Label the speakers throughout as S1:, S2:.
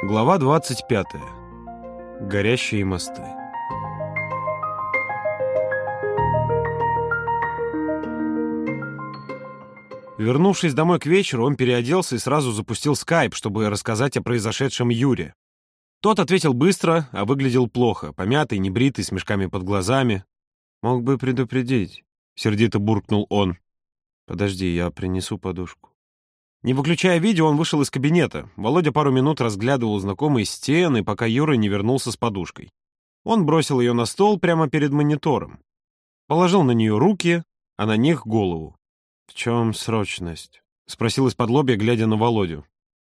S1: Глава 25. Горящие мосты. Вернувшись домой к вечеру, он переоделся и сразу запустил скайп, чтобы рассказать о произошедшем Юре. Тот ответил быстро, а выглядел плохо, помятый, небритый, с мешками под глазами. «Мог бы предупредить», — сердито буркнул он. «Подожди, я принесу подушку». Не выключая видео, он вышел из кабинета. Володя пару минут разглядывал знакомые стены, пока Юра не вернулся с подушкой. Он бросил ее на стол прямо перед монитором. Положил на нее руки, а на них голову. «В чем срочность?» — спросил из-под-лобья, глядя на Володю.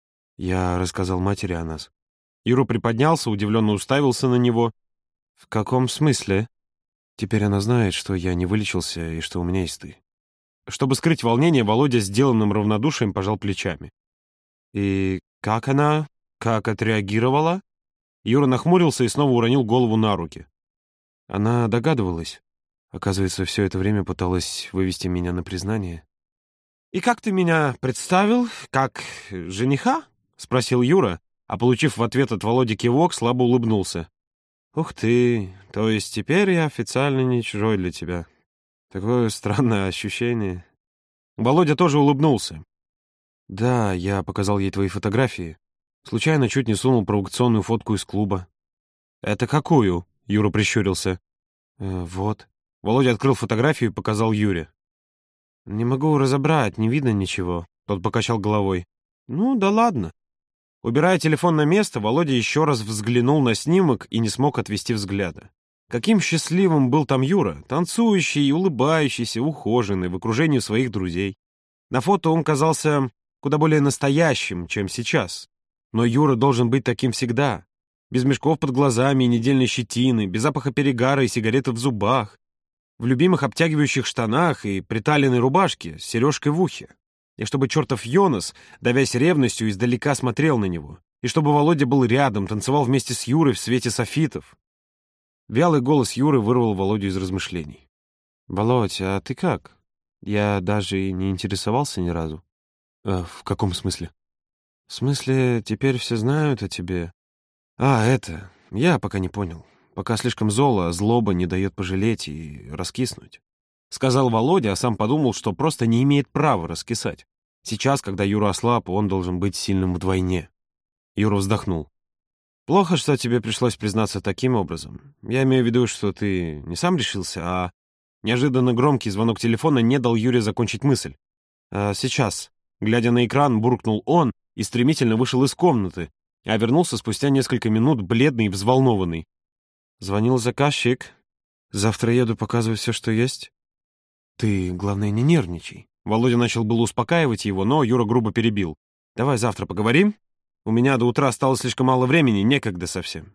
S1: Я рассказал матери о нас. Юра приподнялся, удивленно уставился на него. «В каком смысле?» «Теперь она знает, что я не вылечился и что у меня есть ты». Чтобы скрыть волнение, Володя сделанным равнодушием пожал плечами. «И как она? Как отреагировала?» Юра нахмурился и снова уронил голову на руки. Она догадывалась. Оказывается, все это время пыталась вывести меня на признание. «И как ты меня представил? Как жениха?» — спросил Юра, а, получив в ответ от Володи кивок, слабо улыбнулся. «Ух ты, то есть теперь я официально не чужой для тебя. Такое странное ощущение». Володя тоже улыбнулся. «Да, я показал ей твои фотографии. Случайно чуть не сунул провокационную фотку из клуба». «Это какую?» — Юра прищурился. «Вот». Володя открыл фотографию и показал Юре. «Не могу разобрать, не видно ничего». Тот покачал головой. «Ну, да ладно». Убирая телефон на место, Володя еще раз взглянул на снимок и не смог отвести взгляда. Каким счастливым был там Юра, танцующий, улыбающийся, ухоженный, в окружении своих друзей. На фото он казался куда более настоящим, чем сейчас. Но Юра должен быть таким всегда. Без мешков под глазами и недельной щетины, без запаха перегара и сигареты в зубах, в любимых обтягивающих штанах и приталенной рубашке с сережкой в ухе. И чтобы чертов Йонас, давясь ревностью, издалека смотрел на него. И чтобы Володя был рядом, танцевал вместе с Юрой в свете софитов. Вялый голос Юры вырвал Володю из размышлений. «Володь, а ты как? Я даже и не интересовался ни разу». «В каком смысле?» «В смысле, теперь все знают о тебе». Я пока не понял. Пока слишком зол, а злоба не дает пожалеть и раскиснуть», — сказал Володя, а сам подумал, что просто не имеет права раскисать. Сейчас, когда Юра ослаб, он должен быть сильным вдвойне. Юра вздохнул. «Плохо, что тебе пришлось признаться таким образом. Я имею в виду, что ты не сам решился, а...» Неожиданно громкий звонок телефона не дал Юре закончить мысль. «Сейчас», — глядя на экран, буркнул он и стремительно вышел из комнаты, а вернулся спустя несколько минут, бледный и взволнованный. «Звонил заказчик. Завтра еду, показываю все, что есть». «Ты, главное, не нервничай». Володя начал было успокаивать его, но Юра грубо перебил. «Давай завтра поговорим. У меня до утра осталось слишком мало времени, некогда совсем».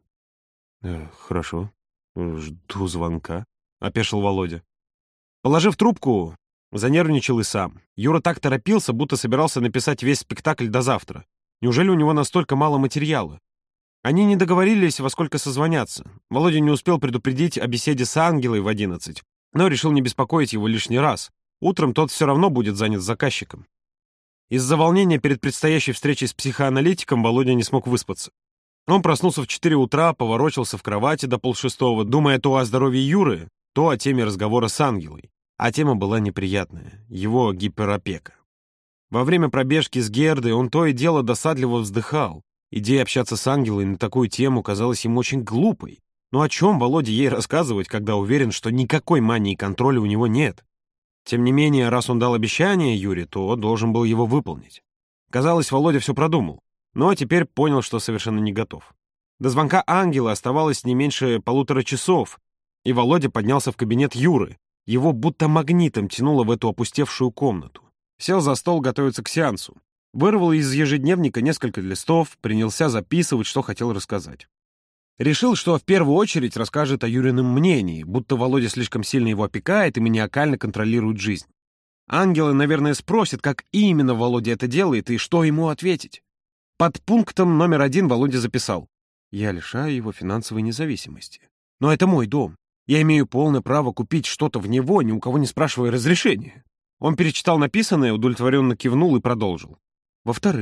S1: «Хорошо. Жду звонка», — опешил Володя. Положив трубку, занервничал и сам. Юра так торопился, будто собирался написать весь спектакль до завтра. Неужели у него настолько мало материала? Они не договорились, во сколько созвонятся. Володя не успел предупредить о беседе с Ангелой в 11, но решил не беспокоить его лишний раз. Утром тот все равно будет занят заказчиком. Из-за волнения перед предстоящей встречей с психоаналитиком Володя не смог выспаться. Он проснулся в 4 утра, поворочился в кровати до 5:30, думая то о здоровье Юры, то о теме разговора с Ангелой. А тема была неприятная — его гиперопека. Во время пробежки с Гердой он то и дело досадливо вздыхал. Идея общаться с Ангелой на такую тему казалась ему очень глупой. Но о чем Володе ей рассказывать, когда уверен, что никакой мании контроля у него нет? Тем не менее, раз он дал обещание Юре, то должен был его выполнить. Казалось, Володя все продумал, но теперь понял, что совершенно не готов. До звонка Ангела оставалось не меньше 1,5 часов, и Володя поднялся в кабинет Юры. Его будто магнитом тянуло в эту опустевшую комнату. Сел за стол готовиться к сеансу. Вырвал из ежедневника несколько листов, принялся записывать, что хотел рассказать. Решил, что в первую очередь расскажет о Юрином мнении, будто Володя слишком сильно его опекает и маниакально контролирует жизнь. Ангела, наверное, спросит, как именно Володя это делает и что ему ответить. Под пунктом номер 1 Володя записал: «Я лишаю его финансовой независимости. Но это мой дом. Я имею полное право купить что-то в него, ни у кого не спрашивая разрешения». Он перечитал написанное, удовлетворенно кивнул и продолжил. «Во-вторых,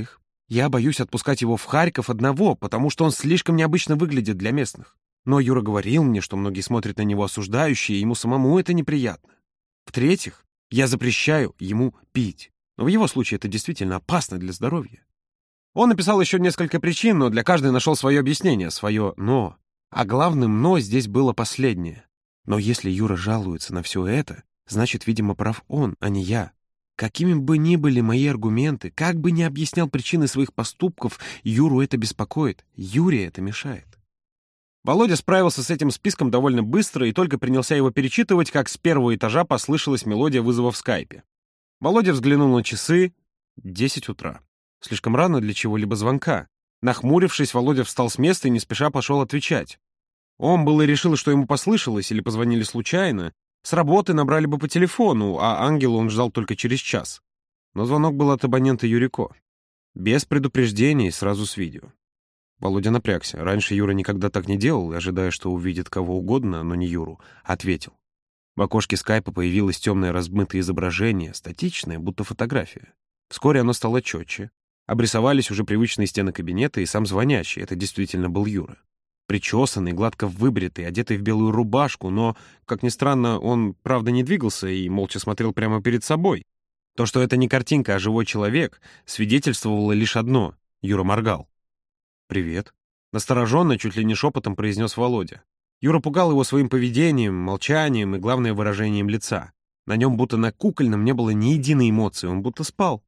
S1: Я боюсь отпускать его в Харьков одного, потому что он слишком необычно выглядит для местных. Но Юра говорил мне, что многие смотрят на него осуждающе, и ему самому это неприятно. В-третьих, я запрещаю ему пить. Но в его случае это действительно опасно для здоровья. Он написал еще несколько причин, но для каждой нашел свое объяснение, свое «но». А главным «но» здесь было последнее. Но если Юра жалуется на все это, значит, видимо, прав он, а не я. Какими бы ни были мои аргументы, как бы ни объяснял причины своих поступков, Юру это беспокоит, Юре это мешает. Володя справился с этим списком довольно быстро и только принялся его перечитывать, как с первого этажа послышалась мелодия вызова в скайпе. Володя взглянул на часы. 10 утра. Слишком рано для чего-либо звонка. Нахмурившись, Володя встал с места и не спеша пошел отвечать. Он было решил, что ему послышалось или позвонили случайно. С работы набрали бы по телефону, а ангела он ждал только через час. Но звонок был от абонента Юрико. Без предупреждений, сразу с видео. Володя напрягся. Раньше Юра никогда так не делал, ожидая, что увидит кого угодно, но не Юру. Ответил. В окошке скайпа появилось темное размытое изображение, статичное, будто фотография. Вскоре оно стало четче. Обрисовались уже привычные стены кабинета и сам звонящий. Это действительно был Юра. Причесанный, гладко выбритый, одетый в белую рубашку, но, как ни странно, он, правда, не двигался и молча смотрел прямо перед собой. То, что это не картинка, а живой человек, свидетельствовало лишь одно — Юра моргал. «Привет», — настороженно, чуть ли не шепотом произнес Володя. Юра пугал его своим поведением, молчанием и, главное, выражением лица. На нем будто на кукольном не было ни единой эмоции, он будто спал.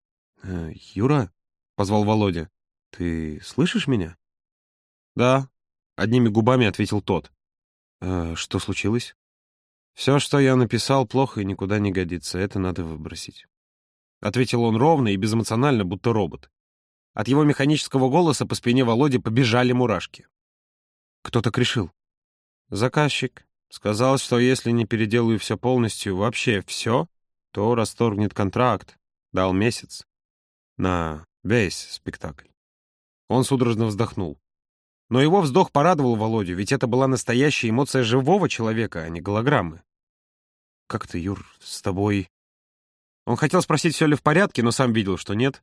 S1: «Юра», — позвал Володя, — «ты слышишь меня?» «Да», — одними губами ответил тот. «Что случилось?» «Все, что я написал, плохо и никуда не годится, это надо выбросить», — ответил он ровно и безэмоционально, будто робот. От его механического голоса по спине Володи побежали мурашки. «Кто так решил?» «Заказчик. Сказал, что если не переделаю все полностью, вообще все, то расторгнет контракт. Дал месяц. На весь спектакль». Он судорожно вздохнул. Но его вздох порадовал Володю, ведь это была настоящая эмоция живого человека, а не голограммы. «Как ты, Юр, с тобой...» Он хотел спросить, все ли в порядке, но сам видел, что нет.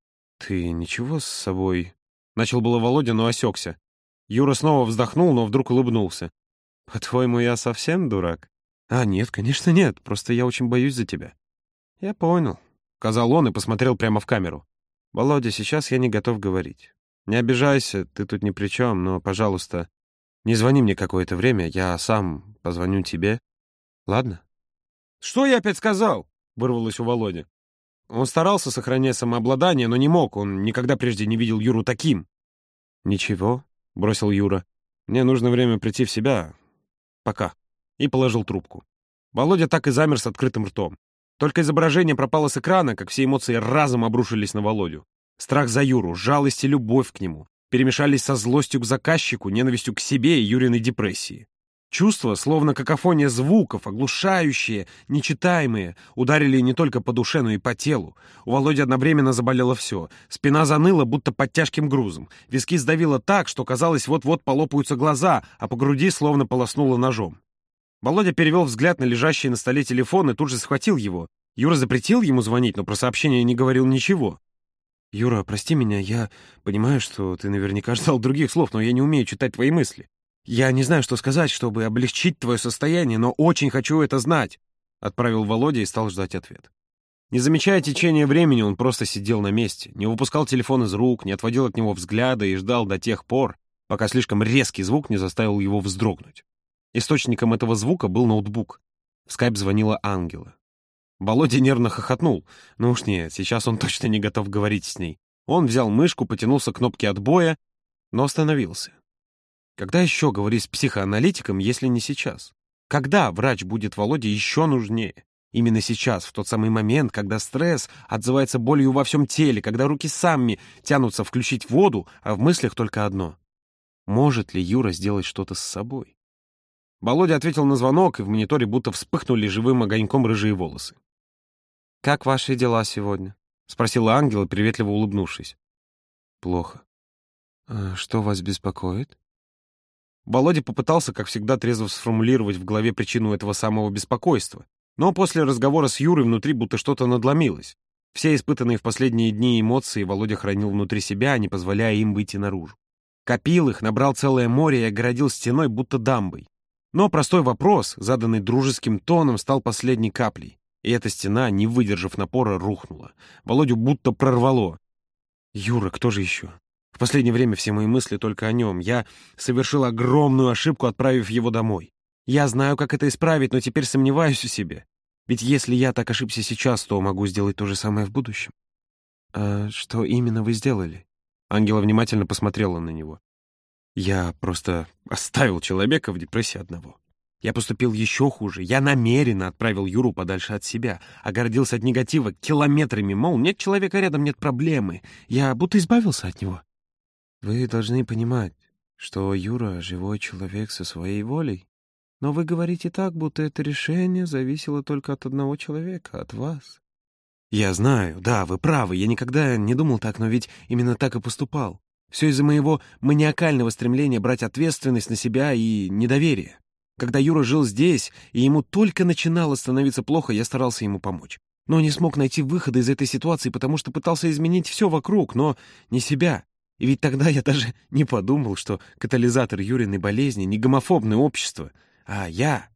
S1: «Ты ничего с собой...» Начал было Володя, но осекся. Юра снова вздохнул, но вдруг улыбнулся. «По-твоему, я совсем дурак?» Нет, конечно, нет, просто я очень боюсь за тебя». «Я понял», — сказал он и посмотрел прямо в камеру. «Володя, сейчас я не готов говорить. Не обижайся, ты тут ни при чем, но, пожалуйста, не звони мне какое-то время, я сам позвоню тебе. Ладно?» «Что я опять сказал?» — вырвалось у Володи. Он старался сохранять самообладание, но не мог, он никогда прежде не видел Юру таким. «Ничего», — бросил Юра, — «мне нужно время прийти в себя. Пока». И положил трубку. Володя так и замер с открытым ртом. Только изображение пропало с экрана, как все эмоции разом обрушились на Володю. Страх за Юру, жалость и любовь к нему перемешались со злостью к заказчику, ненавистью к себе и Юриной депрессии. Чувства, словно какофония звуков, оглушающие, нечитаемые, ударили не только по душе, но и по телу. У Володи одновременно заболело все. Спина заныла, будто под тяжким грузом. Виски сдавило так, что казалось, вот-вот полопаются глаза, а по груди словно полоснуло ножом. Володя перевел взгляд на лежащий на столе телефон и тут же схватил его. Юра запретил ему звонить, но про сообщение не говорил ничего. «Юра, прости меня, я понимаю, что ты наверняка ждал других слов, но я не умею читать твои мысли. Я не знаю, что сказать, чтобы облегчить твое состояние, но очень хочу это знать», — отправил Володя и стал ждать ответ. Не замечая течения времени, он просто сидел на месте, не выпускал телефон из рук, не отводил от него взгляда и ждал до тех пор, пока слишком резкий звук не заставил его вздрогнуть. Источником этого звука был ноутбук. В скайп звонила Ангела. Володя нервно хохотнул. Ну уж нет, сейчас он точно не готов говорить с ней. Он взял мышку, потянулся к кнопке отбоя, но остановился. Когда еще говорить с психоаналитиком, если не сейчас? Когда врач будет Володе еще нужнее? Именно сейчас, в тот самый момент, когда стресс отзывается болью во всем теле, когда руки сами тянутся включить воду, а в мыслях только одно. Может ли Юра сделать что-то с собой? Володя ответил на звонок, и в мониторе будто вспыхнули живым огоньком рыжие волосы. «Как ваши дела сегодня?» — спросила Ангела, приветливо улыбнувшись. «Плохо». «Что вас беспокоит?» Володя попытался, как всегда, трезво сформулировать в голове причину этого самого беспокойства, но после разговора с Юрой внутри будто что-то надломилось. Все испытанные в последние дни эмоции Володя хранил внутри себя, не позволяя им выйти наружу. Копил их, набрал целое море и огородил стеной, будто дамбой. Но простой вопрос, заданный дружеским тоном, стал последней каплей. И эта стена, не выдержав напора, рухнула. Володю будто прорвало. Юра, кто же еще? В последнее время все мои мысли только о нем. Я совершил огромную ошибку, отправив его домой. Я знаю, как это исправить, но теперь сомневаюсь в себе. Ведь если я так ошибся сейчас, то могу сделать то же самое в будущем. А что именно вы сделали? Ангела внимательно посмотрела на него. Я просто оставил человека в депрессии одного. Я поступил еще хуже. Я намеренно отправил Юру подальше от себя, огородился от негатива километрами, мол, нет человека рядом, нет проблемы. Я будто избавился от него. Вы должны понимать, что Юра — живой человек со своей волей. Но вы говорите так, будто это решение зависело только от одного человека, от вас. Я знаю, да, вы правы, я никогда не думал так, но ведь именно так и поступал. Все из-за моего маниакального стремления брать ответственность на себя и недоверия. Когда Юра жил здесь, и ему только начинало становиться плохо, я старался ему помочь. Но не смог найти выхода из этой ситуации, потому что пытался изменить все вокруг, но не себя. И ведь тогда я даже не подумал, что катализатор Юриной болезни не гомофобное общество, а я.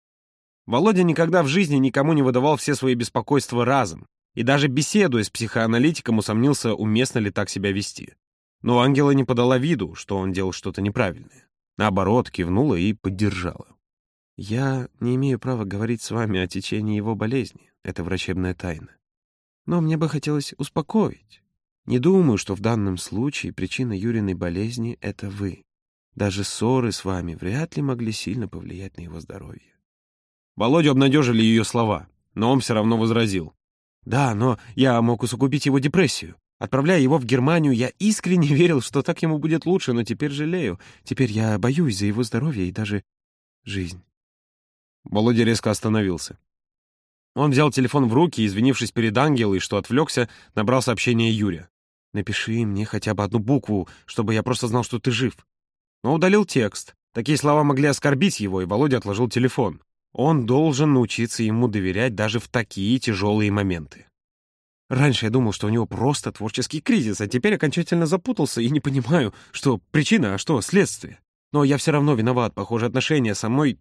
S1: Володя никогда в жизни никому не выдавал все свои беспокойства разом, и даже беседуя с психоаналитиком, усомнился, уместно ли так себя вести. Но Ангела не подала виду, что он делал что-то неправильное. Наоборот, кивнула и поддержала. «Я не имею права говорить с вами о течении его болезни. Это врачебная тайна. Но мне бы хотелось успокоить. Не думаю, что в данном случае причина Юриной болезни — это вы. Даже ссоры с вами вряд ли могли сильно повлиять на его здоровье». Володю обнадежили ее слова, но он все равно возразил. «Да, но я мог усугубить его депрессию. Отправляя его в Германию, я искренне верил, что так ему будет лучше, но теперь жалею. Теперь я боюсь за его здоровье и даже жизнь». Володя резко остановился. Он взял телефон в руки и, извинившись перед Ангелой, что отвлекся, набрал сообщение Юре. «Напиши мне хотя бы одну букву, чтобы я просто знал, что ты жив». Но удалил текст. Такие слова могли оскорбить его, и Володя отложил телефон. Он должен научиться ему доверять даже в такие тяжелые моменты. Раньше я думал, что у него просто творческий кризис, а теперь окончательно запутался и не понимаю, что причина, а что следствие. Но я все равно виноват, похоже, отношения со мной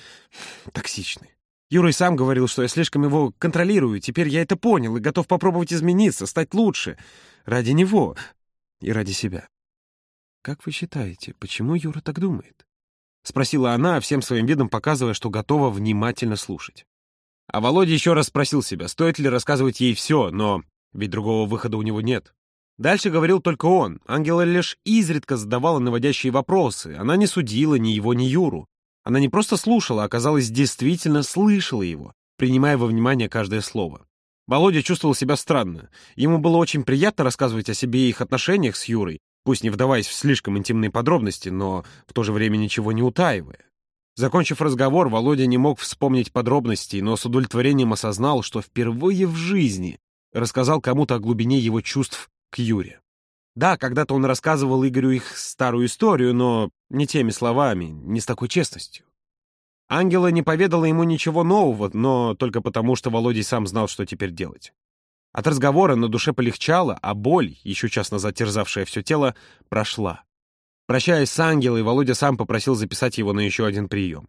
S1: токсичны. Юра и сам говорил, что я слишком его контролирую, теперь я это понял и готов попробовать измениться, стать лучше. Ради него и ради себя. «Как вы считаете, почему Юра так думает?» — спросила она, всем своим видом показывая, что готова внимательно слушать. А Володя еще раз спросил себя, стоит ли рассказывать ей все, но ведь другого выхода у него нет. Дальше говорил только он. Ангела лишь изредка задавала наводящие вопросы. Она не судила ни его, ни Юру. Она не просто слушала, а, казалось, действительно слышала его, принимая во внимание каждое слово. Володя чувствовал себя странно. Ему было очень приятно рассказывать о себе и их отношениях с Юрой, пусть не вдаваясь в слишком интимные подробности, но в то же время ничего не утаивая. Закончив разговор, Володя не мог вспомнить подробностей, но с удовлетворением осознал, что впервые в жизни рассказал кому-то о глубине его чувств к Юре. Да, когда-то он рассказывал Игорю их старую историю, но не теми словами, не с такой честностью. Ангела не поведала ему ничего нового, но только потому, что Володя сам знал, что теперь делать. От разговора на душе полегчало, а боль, еще час назад терзавшая все тело, прошла. Прощаясь с Ангелой, Володя сам попросил записать его на еще один прием.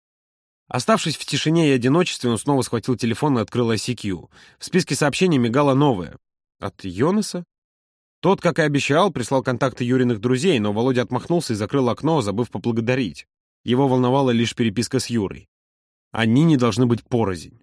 S1: Оставшись в тишине и одиночестве, он снова схватил телефон и открыл ICQ. В списке сообщений мигало новое. От Йонаса? Тот, как и обещал, прислал контакты Юриных друзей, но Володя отмахнулся и закрыл окно, забыв поблагодарить. Его волновала лишь переписка с Юрой. Они не должны быть порознь.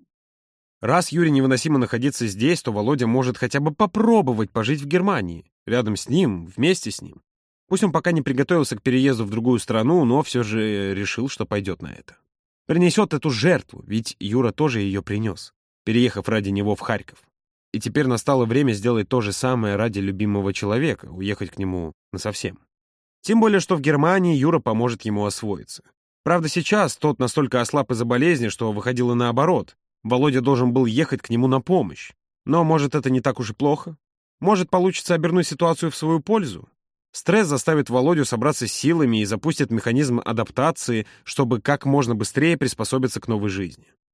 S1: Раз Юре невыносимо находиться здесь, то Володя может хотя бы попробовать пожить в Германии, рядом с ним, вместе с ним. Пусть он пока не приготовился к переезду в другую страну, но все же решил, что пойдет на это. Принесет эту жертву, ведь Юра тоже ее принес, переехав ради него в Харьков. И теперь настало время сделать то же самое ради любимого человека, уехать к нему насовсем. Тем более, что в Германии Юра поможет ему освоиться. Правда, сейчас тот настолько ослаб из-за болезни, что выходило наоборот. Володя должен был ехать к нему на помощь. Но, может, это не так уж и плохо? Может, получится обернуть ситуацию в свою пользу? Стресс заставит Володю собраться с силами и запустит механизм адаптации, чтобы как можно быстрее приспособиться к новой жизни.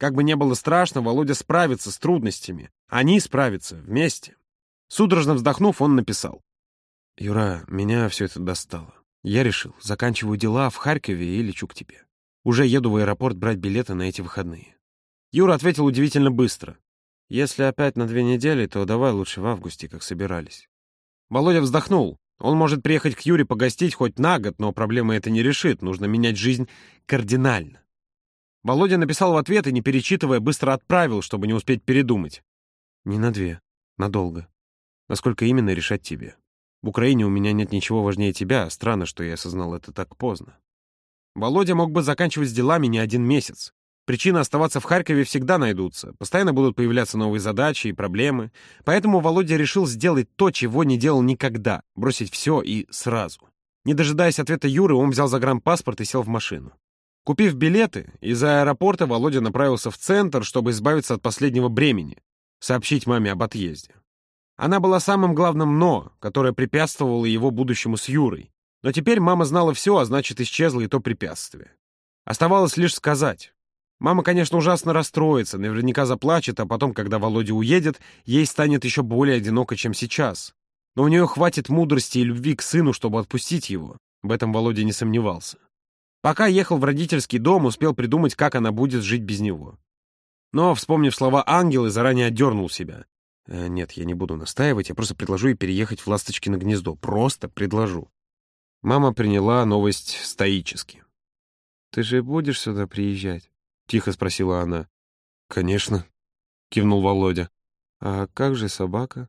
S1: Как бы ни было страшно, Володя справится с трудностями. Они справятся вместе. Судорожно вздохнув, он написал: «Юра, меня все это достало. Я решил, заканчиваю дела в Харькове и лечу к тебе. Уже еду в аэропорт брать билеты на эти выходные». Юра ответил удивительно быстро: «Если опять на 2 недели, то давай лучше в августе, как собирались». Володя вздохнул. Он может приехать к Юре погостить хоть на год, но проблема это не решит. Нужно менять жизнь кардинально. Володя написал в ответ и, не перечитывая, быстро отправил, чтобы не успеть передумать. «Не на 2, надолго. Насколько именно, решать тебе. В Украине у меня нет ничего важнее тебя, странно, что я осознал это так поздно». Володя мог бы заканчивать с делами не 1 месяц. Причины оставаться в Харькове всегда найдутся. Постоянно будут появляться новые задачи и проблемы. Поэтому Володя решил сделать то, чего не делал никогда. Бросить все и сразу. Не дожидаясь ответа Юры, он взял загранпаспорт и сел в машину. Купив билеты, из аэропорта Володя направился в центр, чтобы избавиться от последнего бремени — сообщить маме об отъезде. Она была самым главным «но», которое препятствовало его будущему с Юрой. Но теперь мама знала все, а значит, исчезло и то препятствие. Оставалось лишь сказать. Мама, конечно, ужасно расстроится, наверняка заплачет, а потом, когда Володя уедет, ей станет еще более одиноко, чем сейчас. Но у нее хватит мудрости и любви к сыну, чтобы отпустить его. В этом Володя не сомневался. Пока ехал в родительский дом, успел придумать, как она будет жить без него. Но, вспомнив слова Ангелы, заранее отдернул себя. Нет, я не буду настаивать, я просто предложу ей переехать в Ласточкино гнездо. Просто предложу. Мама приняла новость стоически. «Ты же будешь сюда приезжать?» — тихо спросила она. «Конечно», — кивнул Володя. «А как же собака?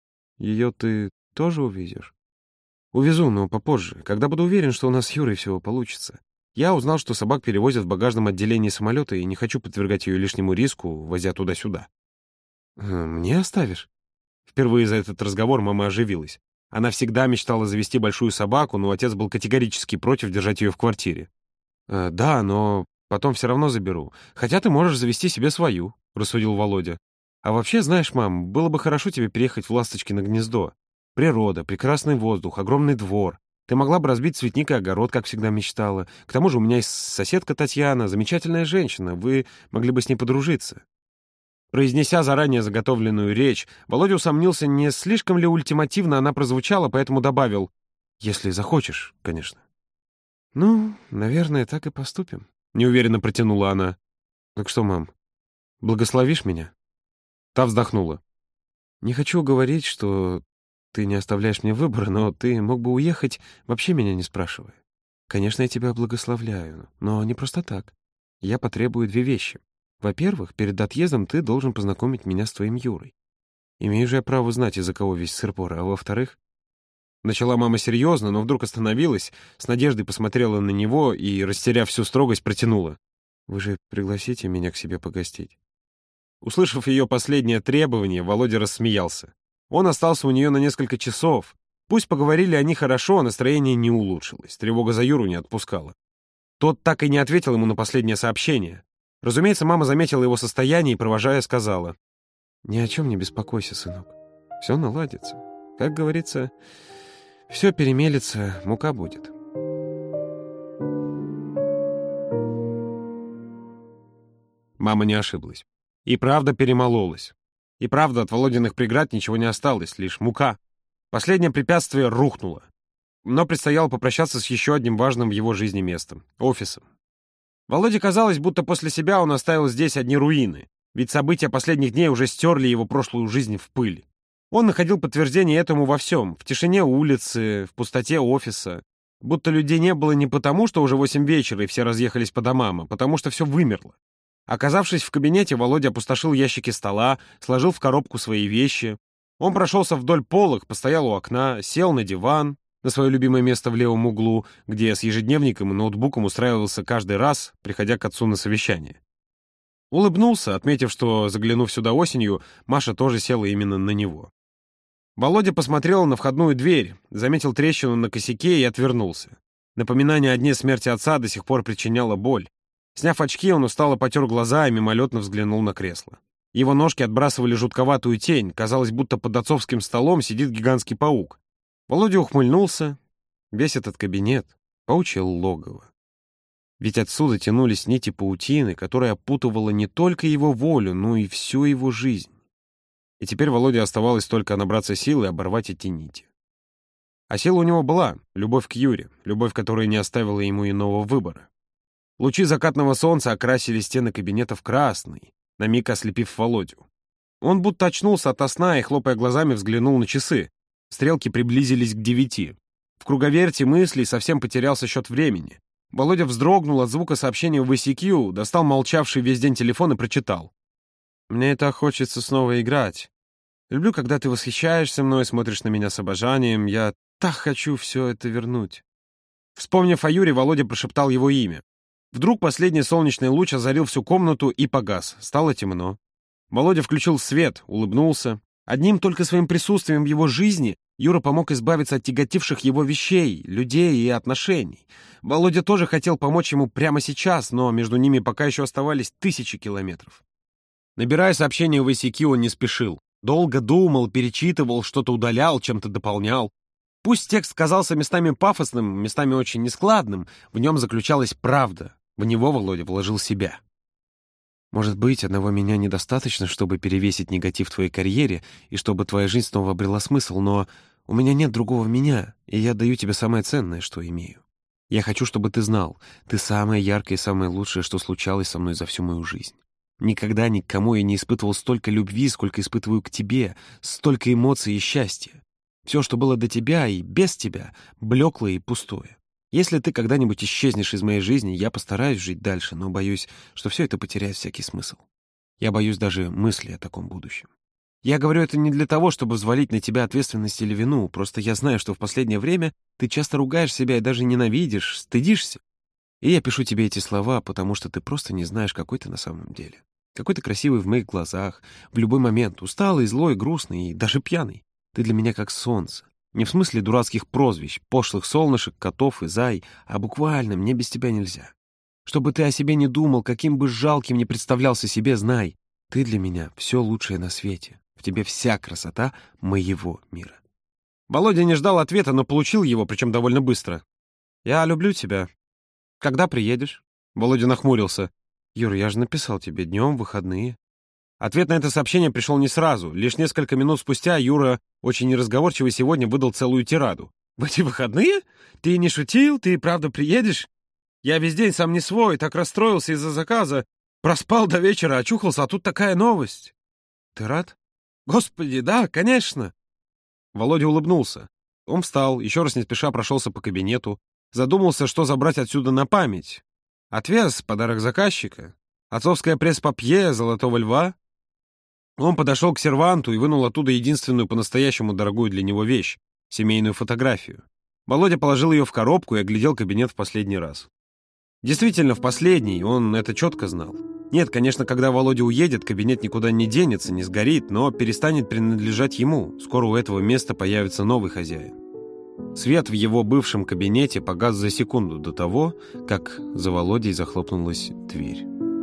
S1: Ее ты тоже увезешь?» «Увезу, но попозже, когда буду уверен, что у нас с Юрой все получится. Я узнал, что собак перевозят в багажном отделении самолета, и не хочу подвергать ее лишнему риску, возя туда-сюда». «Мне оставишь?» Впервые за этот разговор мама оживилась. Она всегда мечтала завести большую собаку, но отец был категорически против держать ее в квартире. «Да, но потом все равно заберу. Хотя ты можешь завести себе свою», — рассудил Володя. «А вообще, знаешь, мам, было бы хорошо тебе переехать в Ласточкино гнездо. Природа, прекрасный воздух, огромный двор. Ты могла бы разбить цветник и огород, как всегда мечтала. К тому же у меня есть соседка Татьяна, замечательная женщина. Вы могли бы с ней подружиться». Произнеся заранее заготовленную речь, Володя усомнился, не слишком ли ультимативно она прозвучала, поэтому добавил: «Если захочешь, конечно». «Ну, наверное, так и поступим», — неуверенно протянула она. «Так что, мам, благословишь меня?» Та вздохнула. «Не хочу говорить, что ты не оставляешь мне выбора, но ты мог бы уехать, вообще меня не спрашивая. Конечно, я тебя благословляю, но не просто так. Я потребую 2 вещи. Во-первых, перед отъездом ты должен познакомить меня с твоим Юрой. Имею же я право знать, из-за кого весь сыр-бор. А во-вторых...» Начала мама серьезно, но вдруг остановилась, с надеждой посмотрела на него и, растеряв всю строгость, протянула: «Вы же пригласите меня к себе погостить?» Услышав ее последнее требование, Володя рассмеялся. Он остался у нее на несколько часов. Пусть поговорили они хорошо, а настроение не улучшилось. Тревога за Юру не отпускала. Тот так и не ответил ему на последнее сообщение. Разумеется, мама заметила его состояние и, провожая, сказала: «Ни о чем не беспокойся, сынок. Все наладится. Как говорится, все перемелется, мука будет». Мама не ошиблась. И правда перемололась. И правда от Володиных преград ничего не осталось, лишь мука. Последнее препятствие рухнуло. Но предстояло попрощаться с еще одним важным в его жизни местом — офисом. Володе казалось, будто после себя он оставил здесь одни руины, ведь события последних дней уже стерли его прошлую жизнь в пыль. Он находил подтверждение этому во всем: в тишине улицы, в пустоте офиса. Будто людей не было не потому, что уже 8 вечера и все разъехались по домам, а потому что все вымерло. Оказавшись в кабинете, Володя опустошил ящики стола, сложил в коробку свои вещи. Он прошелся вдоль полок, постоял у окна, сел на диван, на свое любимое место в левом углу, где с ежедневником и ноутбуком устраивался каждый раз, приходя к отцу на совещание. Улыбнулся, отметив, что, заглянув сюда осенью, Маша тоже села именно на него. Володя посмотрел на входную дверь, заметил трещину на косяке и отвернулся. Напоминание о дне смерти отца до сих пор причиняло боль. Сняв очки, он устало потер глаза и мимолетно взглянул на кресло. Его ножки отбрасывали жутковатую тень, казалось, будто под отцовским столом сидит гигантский паук. Володя ухмыльнулся. Весь этот кабинет — паучье логово. Ведь отсюда тянулись нити паутины, которая опутывала не только его волю, но и всю его жизнь. И теперь Володе оставалось только набраться сил и оборвать эти нити. А сила у него была — любовь к Юре, любовь, которая не оставила ему иного выбора. Лучи закатного солнца окрасили стены кабинета в красный, на миг ослепив Володю. Он будто очнулся ото сна и, хлопая глазами, взглянул на часы. Стрелки приблизились к 9. В круговерти мыслей совсем потерялся счет времени. Володя вздрогнул от звука сообщения в ICQ, достал молчавший весь день телефон и прочитал. «Мне это хочется снова играть. Люблю, когда ты восхищаешься мной, смотришь на меня с обожанием. Я так хочу все это вернуть». Вспомнив о Юре, Володя прошептал его имя. Вдруг последний солнечный луч озарил всю комнату и погас. Стало темно. Володя включил свет, улыбнулся. Одним только своим присутствием в его жизни Юра помог избавиться от тяготивших его вещей, людей и отношений. Володя тоже хотел помочь ему прямо сейчас, но между ними пока еще оставались 1000 километров. Набирая сообщения в ICQ, он не спешил. Долго думал, перечитывал, что-то удалял, чем-то дополнял. Пусть текст казался местами пафосным, местами очень нескладным, в нем заключалась правда. В него Володя вложил себя. «Может быть, одного меня недостаточно, чтобы перевесить негатив в твоей карьере и чтобы твоя жизнь снова обрела смысл, но у меня нет другого меня, и я даю тебе самое ценное, что имею. Я хочу, чтобы ты знал, ты самое яркое и самое лучшее, что случалось со мной за всю мою жизнь. Никогда ни к кому я не испытывал столько любви, сколько испытываю к тебе, столько эмоций и счастья. Все, что было до тебя и без тебя, блеклое и пустое. Если ты когда-нибудь исчезнешь из моей жизни, я постараюсь жить дальше, но боюсь, что все это потеряет всякий смысл. Я боюсь даже мысли о таком будущем. Я говорю это не для того, чтобы взвалить на тебя ответственность или вину, просто я знаю, что в последнее время ты часто ругаешь себя и даже ненавидишь, стыдишься. И я пишу тебе эти слова, потому что ты просто не знаешь, какой ты на самом деле. Какой ты красивый в моих глазах, в любой момент, усталый, злой, грустный и даже пьяный. Ты для меня как солнце. Не в смысле дурацких прозвищ, пошлых солнышек, котов и зай, а буквально мне без тебя нельзя. Чтобы ты о себе не думал, каким бы жалким ни представлялся себе, знай, ты для меня все лучшее на свете. В тебе вся красота моего мира». Володя не ждал ответа, но получил его, причем довольно быстро. «Я люблю тебя. Когда приедешь?» Володя нахмурился. «Юр, я же написал тебе днем, выходные». Ответ на это сообщение пришел не сразу. Лишь несколько минут спустя Юра, очень неразговорчивый сегодня, выдал целую тираду. «В эти выходные? Ты не шутил? Ты правда приедешь? Я весь день сам не свой, так расстроился из-за заказа. Проспал до вечера, очухался, а тут такая новость». «Ты рад?» «Господи, да, конечно». Володя улыбнулся. Он встал, еще раз не спеша прошелся по кабинету, задумался, что забрать отсюда на память. Отвес — подарок заказчика. Отцовское пресс-папье «Золотого льва». Он подошел к серванту и вынул оттуда единственную по-настоящему дорогую для него вещь — семейную фотографию. Володя положил ее в коробку и оглядел кабинет в последний раз. Действительно, в последний, он это четко знал. Нет, конечно, когда Володя уедет, кабинет никуда не денется, не сгорит, но перестанет принадлежать ему. Скоро у этого места появится новый хозяин. Свет в его бывшем кабинете погас за секунду до того, как за Володей захлопнулась дверь.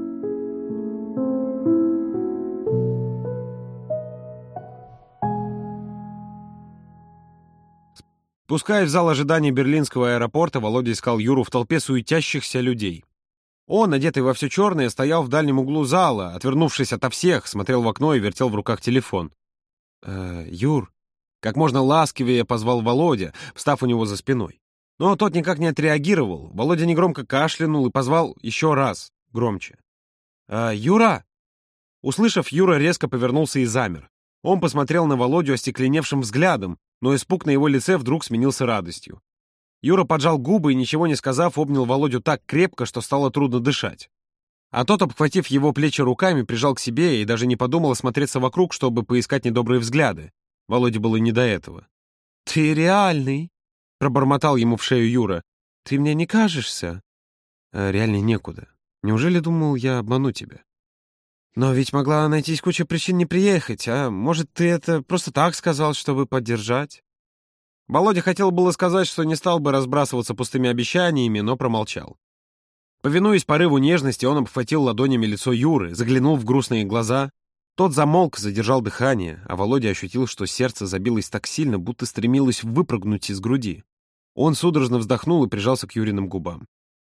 S1: Спускаясь в зал ожидания берлинского аэропорта, Володя искал Юру в толпе суетящихся людей. Он, одетый во все черное, стоял в дальнем углу зала, отвернувшись ото всех, смотрел в окно и вертел в руках телефон. Юр», — как можно ласкивее позвал Володя, встав у него за спиной. Но тот никак не отреагировал. Володя негромко кашлянул и позвал еще раз, громче. «Юра!» Услышав, Юра резко повернулся и замер. Он посмотрел на Володю остекленевшим взглядом, но испуг на его лице вдруг сменился радостью. Юра поджал губы и, ничего не сказав, обнял Володю так крепко, что стало трудно дышать. А тот, обхватив его плечи руками, прижал к себе и даже не подумал осмотреться вокруг, чтобы поискать недобрые взгляды. Володе было не до этого. «Ты реальный!» — пробормотал ему в шею Юра. «Ты мне не кажешься?» «Реальней некуда. Неужели думал, я обману тебя?» «Но ведь могла найтись куча причин не приехать, а? Может, ты это просто так сказал, чтобы поддержать?» Володя хотел было сказать, что не стал бы разбрасываться пустыми обещаниями, но промолчал. Повинуясь порыву нежности, он обхватил ладонями лицо Юры, заглянул в грустные глаза. Тот замолк, задержал дыхание, а Володя ощутил, что сердце забилось так сильно, будто стремилось выпрыгнуть из груди. Он судорожно вздохнул и прижался к Юриным губам.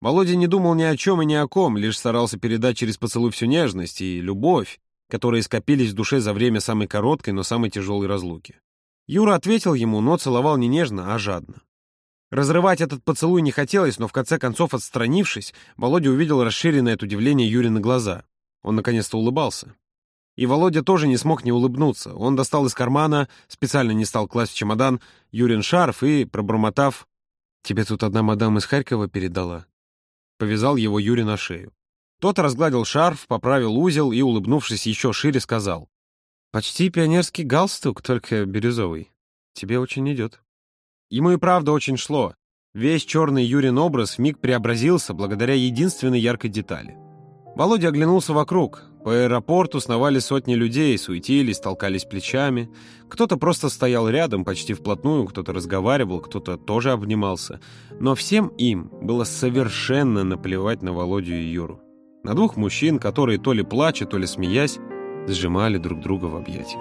S1: Володя не думал ни о чем и ни о ком, лишь старался передать через поцелуй всю нежность и любовь, которые скопились в душе за время самой короткой, но самой тяжелой разлуки. Юра ответил ему, но целовал не нежно, а жадно. Разрывать этот поцелуй не хотелось, но в конце концов, отстранившись, Володя увидел расширенное от удивления Юрины глаза. Он наконец-то улыбался. И Володя тоже не смог не улыбнуться. Он достал из кармана, специально не стал класть в чемодан, Юрин шарф и, пробормотав: «Тебе тут одна мадам из Харькова передала», повязал его Юре на шею. Тот разгладил шарф, поправил узел и, улыбнувшись еще шире, сказал: «Почти пионерский галстук, только бирюзовый. Тебе очень идет». Ему и правда очень шло. Весь черный Юрин образ вмиг преобразился благодаря единственной яркой детали. Володя оглянулся вокруг. По аэропорту сновали сотни людей, суетились, толкались плечами. Кто-то просто стоял рядом, почти вплотную, кто-то разговаривал, кто-то тоже обнимался. Но всем им было совершенно наплевать на Володю и Юру. На двух мужчин, которые то ли плача, то ли смеясь, сжимали друг друга в объятиях.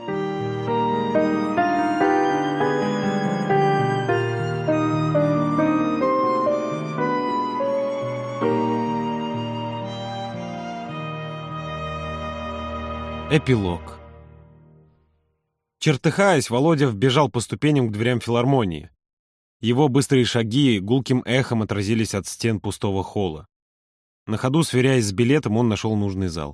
S1: Эпилог. Чертыхаясь, Володя вбежал по ступеням к дверям филармонии. Его быстрые шаги гулким эхом отразились от стен пустого холла. На ходу, сверяясь с билетом, он нашел нужный зал.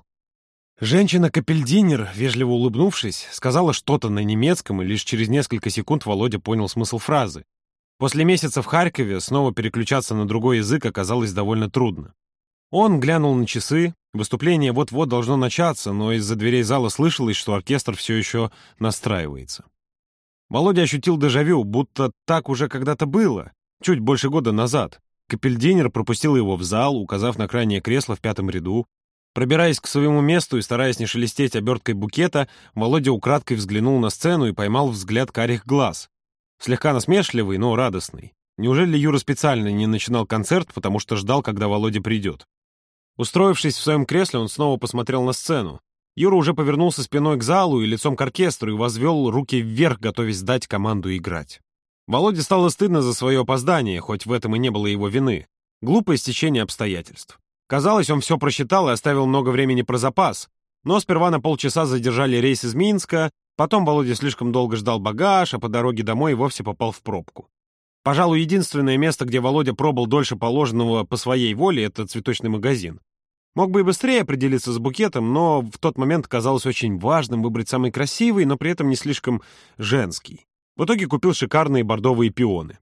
S1: Женщина-капельдинер, вежливо улыбнувшись, сказала что-то на немецком, и лишь через несколько секунд Володя понял смысл фразы. После месяца в Харькове снова переключаться на другой язык оказалось довольно трудно. Он глянул на часы. Выступление вот-вот должно начаться, но из-за дверей зала слышалось, что оркестр все еще настраивается. Володя ощутил дежавю, будто так уже когда-то было, чуть больше года назад. Капельдинер пропустил его в зал, указав на крайнее кресло в 5-м ряду. Пробираясь к своему месту и стараясь не шелестеть оберткой букета, Володя украдкой взглянул на сцену и поймал взгляд карих глаз. Слегка насмешливый, но радостный. Неужели Юра специально не начинал концерт, потому что ждал, когда Володя придет? Устроившись в своем кресле, он снова посмотрел на сцену. Юра уже повернулся спиной к залу и лицом к оркестру и возвел руки вверх, готовясь дать команду играть. Володе стало стыдно за свое опоздание, хоть в этом и не было его вины. Глупое стечение обстоятельств. Казалось, он все просчитал и оставил много времени про запас. Но сперва на полчаса задержали рейс из Минска, потом Володя слишком долго ждал багаж, а по дороге домой и вовсе попал в пробку. Пожалуй, единственное место, где Володя пробыл дольше положенного по своей воле, это цветочный магазин. Мог бы и быстрее определиться с букетом, но в тот момент казалось очень важным выбрать самый красивый, но при этом не слишком женский. В итоге купил шикарные бордовые пионы.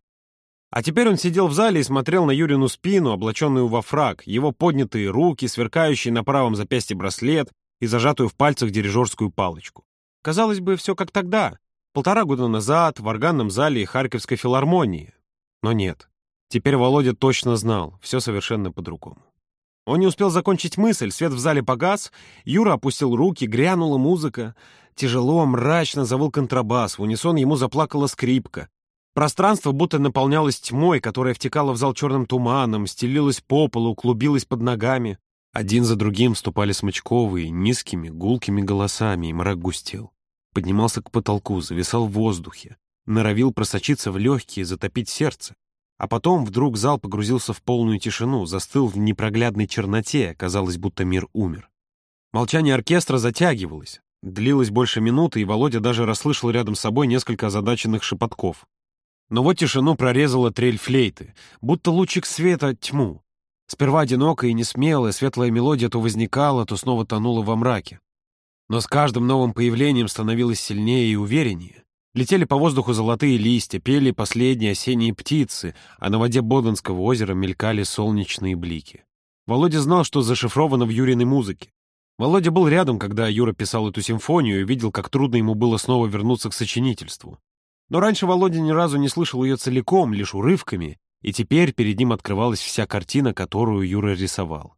S1: А теперь он сидел в зале и смотрел на Юрину спину, облаченную во фрак, его поднятые руки, сверкающий на правом запястье браслет и зажатую в пальцах дирижерскую палочку. Казалось бы, все как тогда. 1,5 года назад в органном зале Харьковской филармонии. Но нет. Теперь Володя точно знал, все совершенно по-другому. Он не успел закончить мысль, свет в зале погас, Юра опустил руки, грянула музыка. Тяжело, мрачно завыл контрабас, в унисон ему заплакала скрипка. Пространство будто наполнялось тьмой, которая втекала в зал черным туманом, стелилась по полу, клубилась под ногами. Один за другим вступали смычковые, низкими, гулкими голосами, и мрак густел. Поднимался к потолку, зависал в воздухе, норовил просочиться в легкие, затопить сердце. А потом вдруг зал погрузился в полную тишину, застыл в непроглядной черноте, казалось, будто мир умер. Молчание оркестра затягивалось, длилось больше минуты, и Володя даже расслышал рядом с собой несколько озадаченных шепотков. Но вот тишину прорезала трель флейты, будто лучик света тьму. Сперва одинокая и несмелая светлая мелодия то возникала, то снова тонула во мраке. Но с каждым новым появлением становилось сильнее и увереннее. Летели по воздуху золотые листья, пели последние осенние птицы, а на воде Боденского озера мелькали солнечные блики. Володя знал, что зашифровано в Юриной музыке. Володя был рядом, когда Юра писал эту симфонию, и видел, как трудно ему было снова вернуться к сочинительству. Но раньше Володя ни разу не слышал ее целиком, лишь урывками, и теперь перед ним открывалась вся картина, которую Юра рисовал.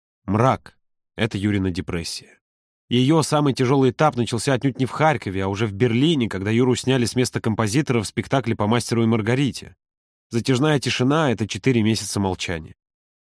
S1: Мрак — это Юрина депрессия. Ее самый тяжелый этап начался отнюдь не в Харькове, а уже в Берлине, когда Юру сняли с места композитора в спектакле по «Мастеру и Маргарите». Затяжная тишина — это 4 месяца молчания.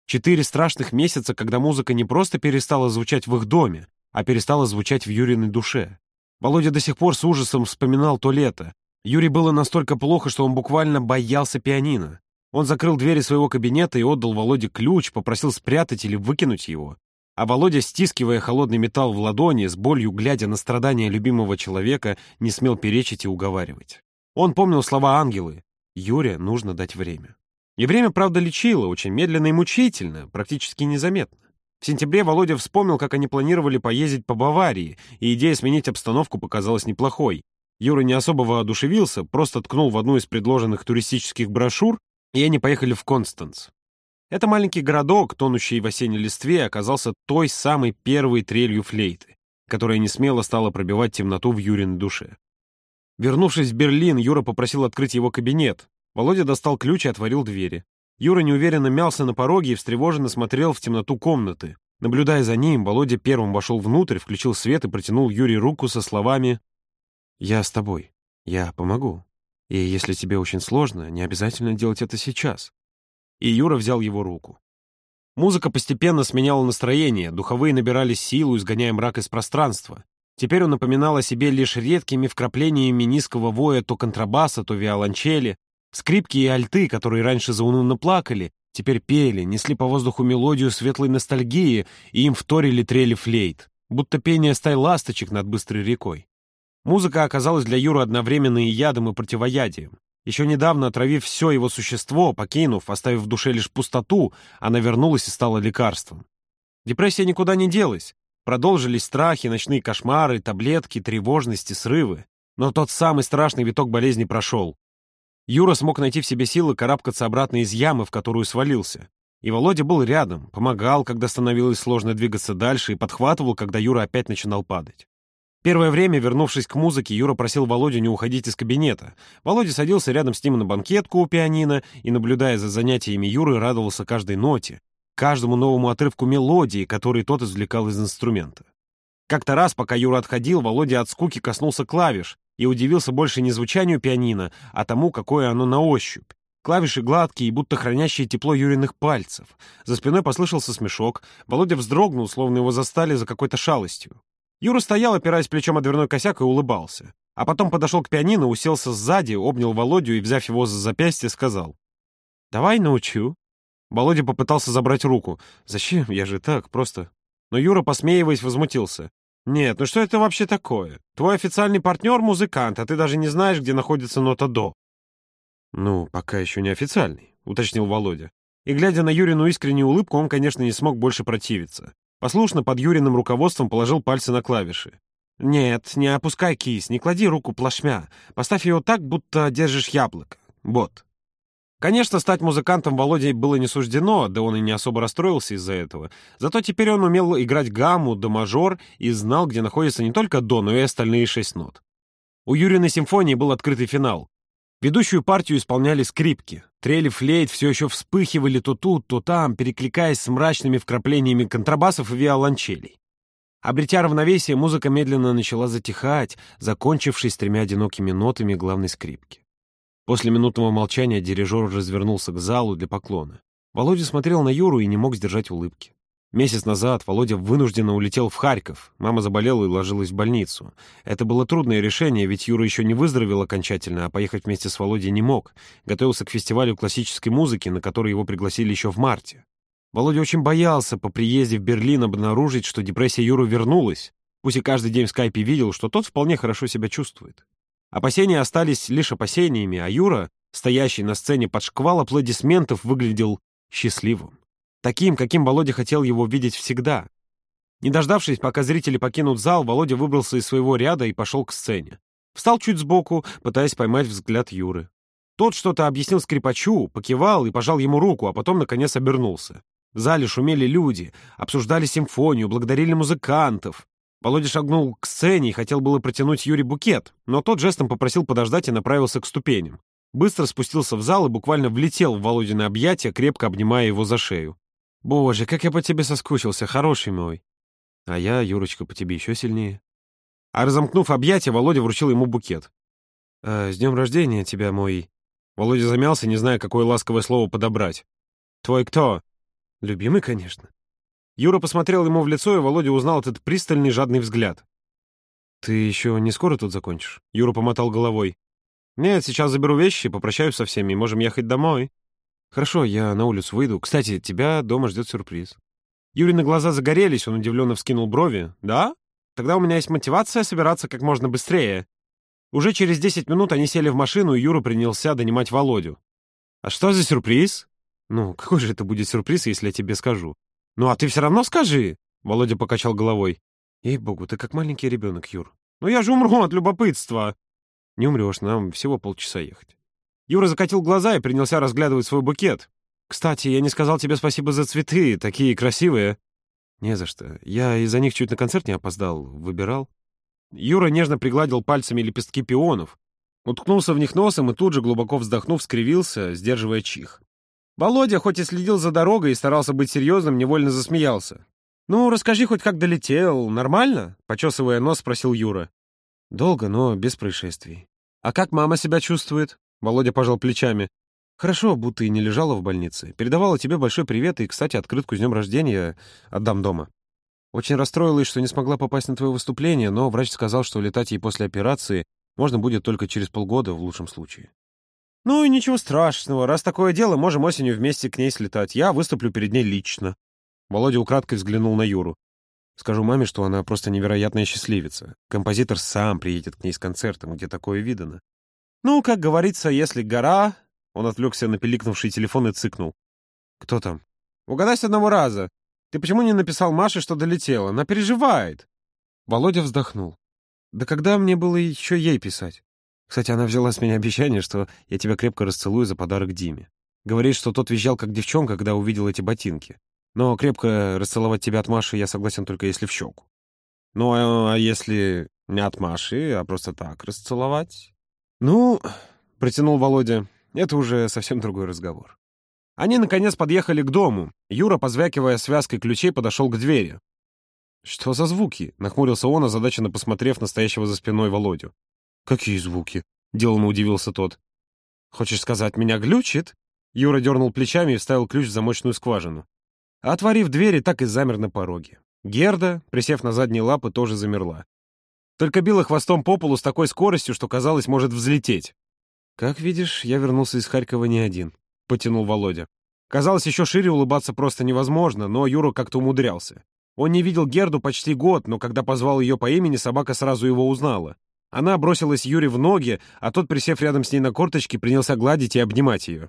S1: 4 страшных месяца, когда музыка не просто перестала звучать в их доме, а перестала звучать в Юриной душе. Володя до сих пор с ужасом вспоминал то лето. Юре было настолько плохо, что он буквально боялся пианино. Он закрыл двери своего кабинета и отдал Володе ключ, попросил спрятать или выкинуть его. А Володя, стискивая холодный металл в ладони, с болью глядя на страдания любимого человека, не смел перечить и уговаривать. Он помнил слова Ангелы: «Юре нужно дать время». И время, правда, лечило, очень медленно и мучительно, практически незаметно. В сентябре Володя вспомнил, как они планировали поездить по Баварии, и идея сменить обстановку показалась неплохой. Юра не особо воодушевился, просто ткнул в одну из предложенных туристических брошюр, и они поехали в Констанц. Это маленький городок, тонущий в осенней листве, оказался той самой первой трелью флейты, которая несмело стала пробивать темноту в Юриной душе. Вернувшись в Берлин, Юра попросил открыть его кабинет. Володя достал ключ и отворил двери. Юра неуверенно мялся на пороге и встревоженно смотрел в темноту комнаты. Наблюдая за ним, Володя первым вошел внутрь, включил свет и протянул Юре руку со словами: «Я с тобой. Я помогу. И если тебе очень сложно, не обязательно делать это сейчас». И Юра взял его руку. Музыка постепенно сменяла настроение, духовые набирали силу, изгоняя мрак из пространства. Теперь он напоминал о себе лишь редкими вкраплениями низкого воя то контрабаса, то виолончели. Скрипки и альты, которые раньше заунывно плакали, теперь пели, несли по воздуху мелодию светлой ностальгии, и им вторили трели флейт, будто пение стай ласточек над быстрой рекой. Музыка оказалась для Юры одновременно и ядом, и противоядием. Еще недавно отравив все его существо, покинув, оставив в душе лишь пустоту, она вернулась и стала лекарством. Депрессия никуда не делась. Продолжились страхи, ночные кошмары, таблетки, тревожности, срывы. Но тот самый страшный виток болезни прошел. Юра смог найти в себе силы карабкаться обратно из ямы, в которую свалился. И Володя был рядом, помогал, когда становилось сложно двигаться дальше, и подхватывал, когда Юра опять начинал падать. Первое время, вернувшись к музыке, Юра просил Володю не уходить из кабинета. Володя садился рядом с ним на банкетку у пианино и, наблюдая за занятиями Юры, радовался каждой ноте, каждому новому отрывку мелодии, который тот извлекал из инструмента. Как-то раз, пока Юра отходил, Володя от скуки коснулся клавиш и удивился больше не звучанию пианино, а тому, какое оно на ощупь. Клавиши гладкие и будто хранящие тепло Юриных пальцев. За спиной послышался смешок. Володя вздрогнул, словно его застали за какой-то шалостью. Юра стоял, опираясь плечом о дверной косяк, и улыбался. А потом подошел к пианино, уселся сзади, обнял Володю и, взяв его за запястье, сказал: «Давай научу». Володя попытался забрать руку. «Зачем? Я же так, просто...» Но Юра, посмеиваясь, возмутился. «Нет, ну что это вообще такое? Твой официальный партнер — музыкант, а ты даже не знаешь, где находится нота «до». «Ну, пока еще не официальный», — уточнил Володя. И, глядя на Юрину искреннюю улыбку, он, конечно, не смог больше противиться. Послушно под Юриным руководством положил пальцы на клавиши. «Нет, не опускай кисть, не клади руку плашмя. Поставь ее так, будто держишь яблоко. Вот». Конечно, стать музыкантом Володе было не суждено, да он и не особо расстроился из-за этого. Зато теперь он умел играть гамму, до мажор и знал, где находится не только до, но и остальные 6 нот. У Юриной симфонии был открытый финал. Ведущую партию исполняли скрипки. Трели флейт все еще вспыхивали то тут, то там, перекликаясь с мрачными вкраплениями контрабасов и виолончелей. Обретя равновесие, музыка медленно начала затихать, закончившись 3 одинокими нотами главной скрипки. После минутного молчания дирижер развернулся к залу для поклона. Володя смотрел на Юру и не мог сдержать улыбки. Месяц назад Володя вынужденно улетел в Харьков. Мама заболела и ложилась в больницу. Это было трудное решение, ведь Юра еще не выздоровел окончательно, а поехать вместе с Володей не мог. Готовился к фестивалю классической музыки, на который его пригласили еще в марте. Володя очень боялся по приезде в Берлин обнаружить, что депрессия Юры вернулась. Пусть и каждый день в скайпе видел, что тот вполне хорошо себя чувствует. Опасения остались лишь опасениями, а Юра, стоящий на сцене под шквал аплодисментов, выглядел счастливым. Таким, каким Володя хотел его видеть всегда. Не дождавшись, пока зрители покинут зал, Володя выбрался из своего ряда и пошел к сцене. Встал чуть сбоку, пытаясь поймать взгляд Юры. Тот что-то объяснил скрипачу, покивал и пожал ему руку, а потом, наконец, обернулся. В зале шумели люди, обсуждали симфонию, благодарили музыкантов. Володя шагнул к сцене и хотел было протянуть Юре букет, но тот жестом попросил подождать и направился к ступеням. Быстро спустился в зал и буквально влетел в Володины объятия, крепко обнимая его за шею. «Боже, как я по тебе соскучился, хороший мой!» «А я, Юрочка, по тебе еще сильнее». А разомкнув объятия, Володя вручил ему букет. «С днем рождения тебя, мой...» Володя замялся, не зная, какое ласковое слово подобрать. «Твой кто?» «Любимый, конечно». Юра посмотрел ему в лицо, и Володя узнал этот пристальный жадный взгляд. «Ты еще не скоро тут закончишь?» Юра помотал головой. «Нет, сейчас заберу вещи, попрощаюсь со всеми, и можем ехать домой». Хорошо, я на улицу выйду. Кстати, тебя дома ждет сюрприз. Юрины глаза загорелись, он удивленно вскинул брови. Да? Тогда у меня есть мотивация собираться как можно быстрее. Уже через 10 минут они сели в машину, и Юра принялся донимать Володю. А что за сюрприз? Ну, какой же это будет сюрприз, если я тебе скажу? Ну, а ты все равно скажи. Володя покачал головой. Ей-богу, ты как маленький ребенок, Юр. Ну я же умру от любопытства. Не умрешь, нам всего полчаса ехать. Юра закатил глаза и принялся разглядывать свой букет. Кстати, я не сказал тебе спасибо за цветы, такие красивые. Не за что. Я из-за них чуть на концерт не опоздал, выбирал. Юра нежно пригладил пальцами лепестки пионов, уткнулся в них носом и тут же, глубоко вздохнув, скривился, сдерживая чих. Володя, хоть и следил за дорогой и старался быть серьезным, невольно засмеялся. «Ну, расскажи хоть, как долетел. Нормально?» — почесывая нос, спросил Юра. «Долго, но без происшествий». «А как мама себя чувствует?» — Володя пожал плечами. «Хорошо, будто и не лежала в больнице. Передавала тебе большой привет и, кстати, открытку с днем рождения отдам дома. Очень расстроилась, что не смогла попасть на твое выступление, но врач сказал, что летать ей после операции можно будет только через полгода в лучшем случае». «Ну и ничего страшного. Раз такое дело, можем осенью вместе к ней слетать. Я выступлю перед ней лично». Володя украдкой взглянул на Юру. «Скажу маме, что она просто невероятная счастливица. Композитор сам приедет к ней с концертом, где такое видано». «Ну, как говорится, если гора...» Он отвлекся на пиликнувший телефон и цыкнул. «Кто там?» «Угадай с одного раза. Ты почему не написал Маше, что долетела? Она переживает». Володя вздохнул. «Да когда мне было еще ей писать? Кстати, она взяла с меня обещание, что я тебя крепко расцелую за подарок Диме. Говорит, что тот визжал как девчонка, когда увидел эти ботинки. Но крепко расцеловать тебя от Маши я согласен только если в щеку. Ну, а если не от Маши, а просто так расцеловать?» «Ну, — протянул Володя, — это уже совсем другой разговор». Они, наконец, подъехали к дому. Юра, позвякивая связкой ключей, подошел к двери. «Что за звуки?» — нахмурился он, озадаченно посмотрев на стоящего за спиной Володю. «Какие звуки?» — деланно удивился тот. «Хочешь сказать, меня глючит?» Юра дернул плечами и вставил ключ в замочную скважину. Отворив двери, так и замер на пороге. Герда, присев на задние лапы, тоже замерла. Только била хвостом по полу с такой скоростью, что, казалось, может взлететь. «Как видишь, я вернулся из Харькова не один», — потянул Володя. Казалось, еще шире улыбаться просто невозможно, но Юра как-то умудрялся. Он не видел Герду почти год, но когда позвал ее по имени, собака сразу его узнала. Она бросилась Юре в ноги, а тот, присев рядом с ней на корточки, принялся гладить и обнимать ее.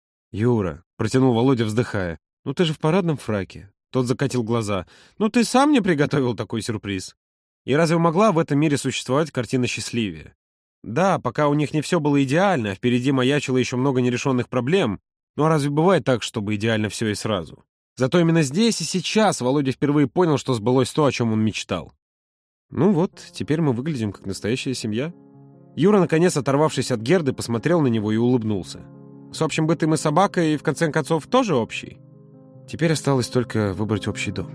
S1: «Юра», — протянул Володя, вздыхая, — «ну ты же в парадном фраке». Тот закатил глаза. «Ну ты сам мне приготовил такой сюрприз». И разве могла в этом мире существовать картина счастливее? Да, пока у них не все было идеально, а впереди маячило еще много нерешенных проблем, но разве бывает так, чтобы идеально все и сразу? Зато именно здесь и сейчас Володя впервые понял, что сбылось то, о чем он мечтал. «Ну вот, теперь мы выглядим как настоящая семья». Юра, наконец, оторвавшись от Герды, посмотрел на него и улыбнулся. «С общим бытом и собакой, в конце концов, тоже общий?» «Теперь осталось только выбрать общий дом».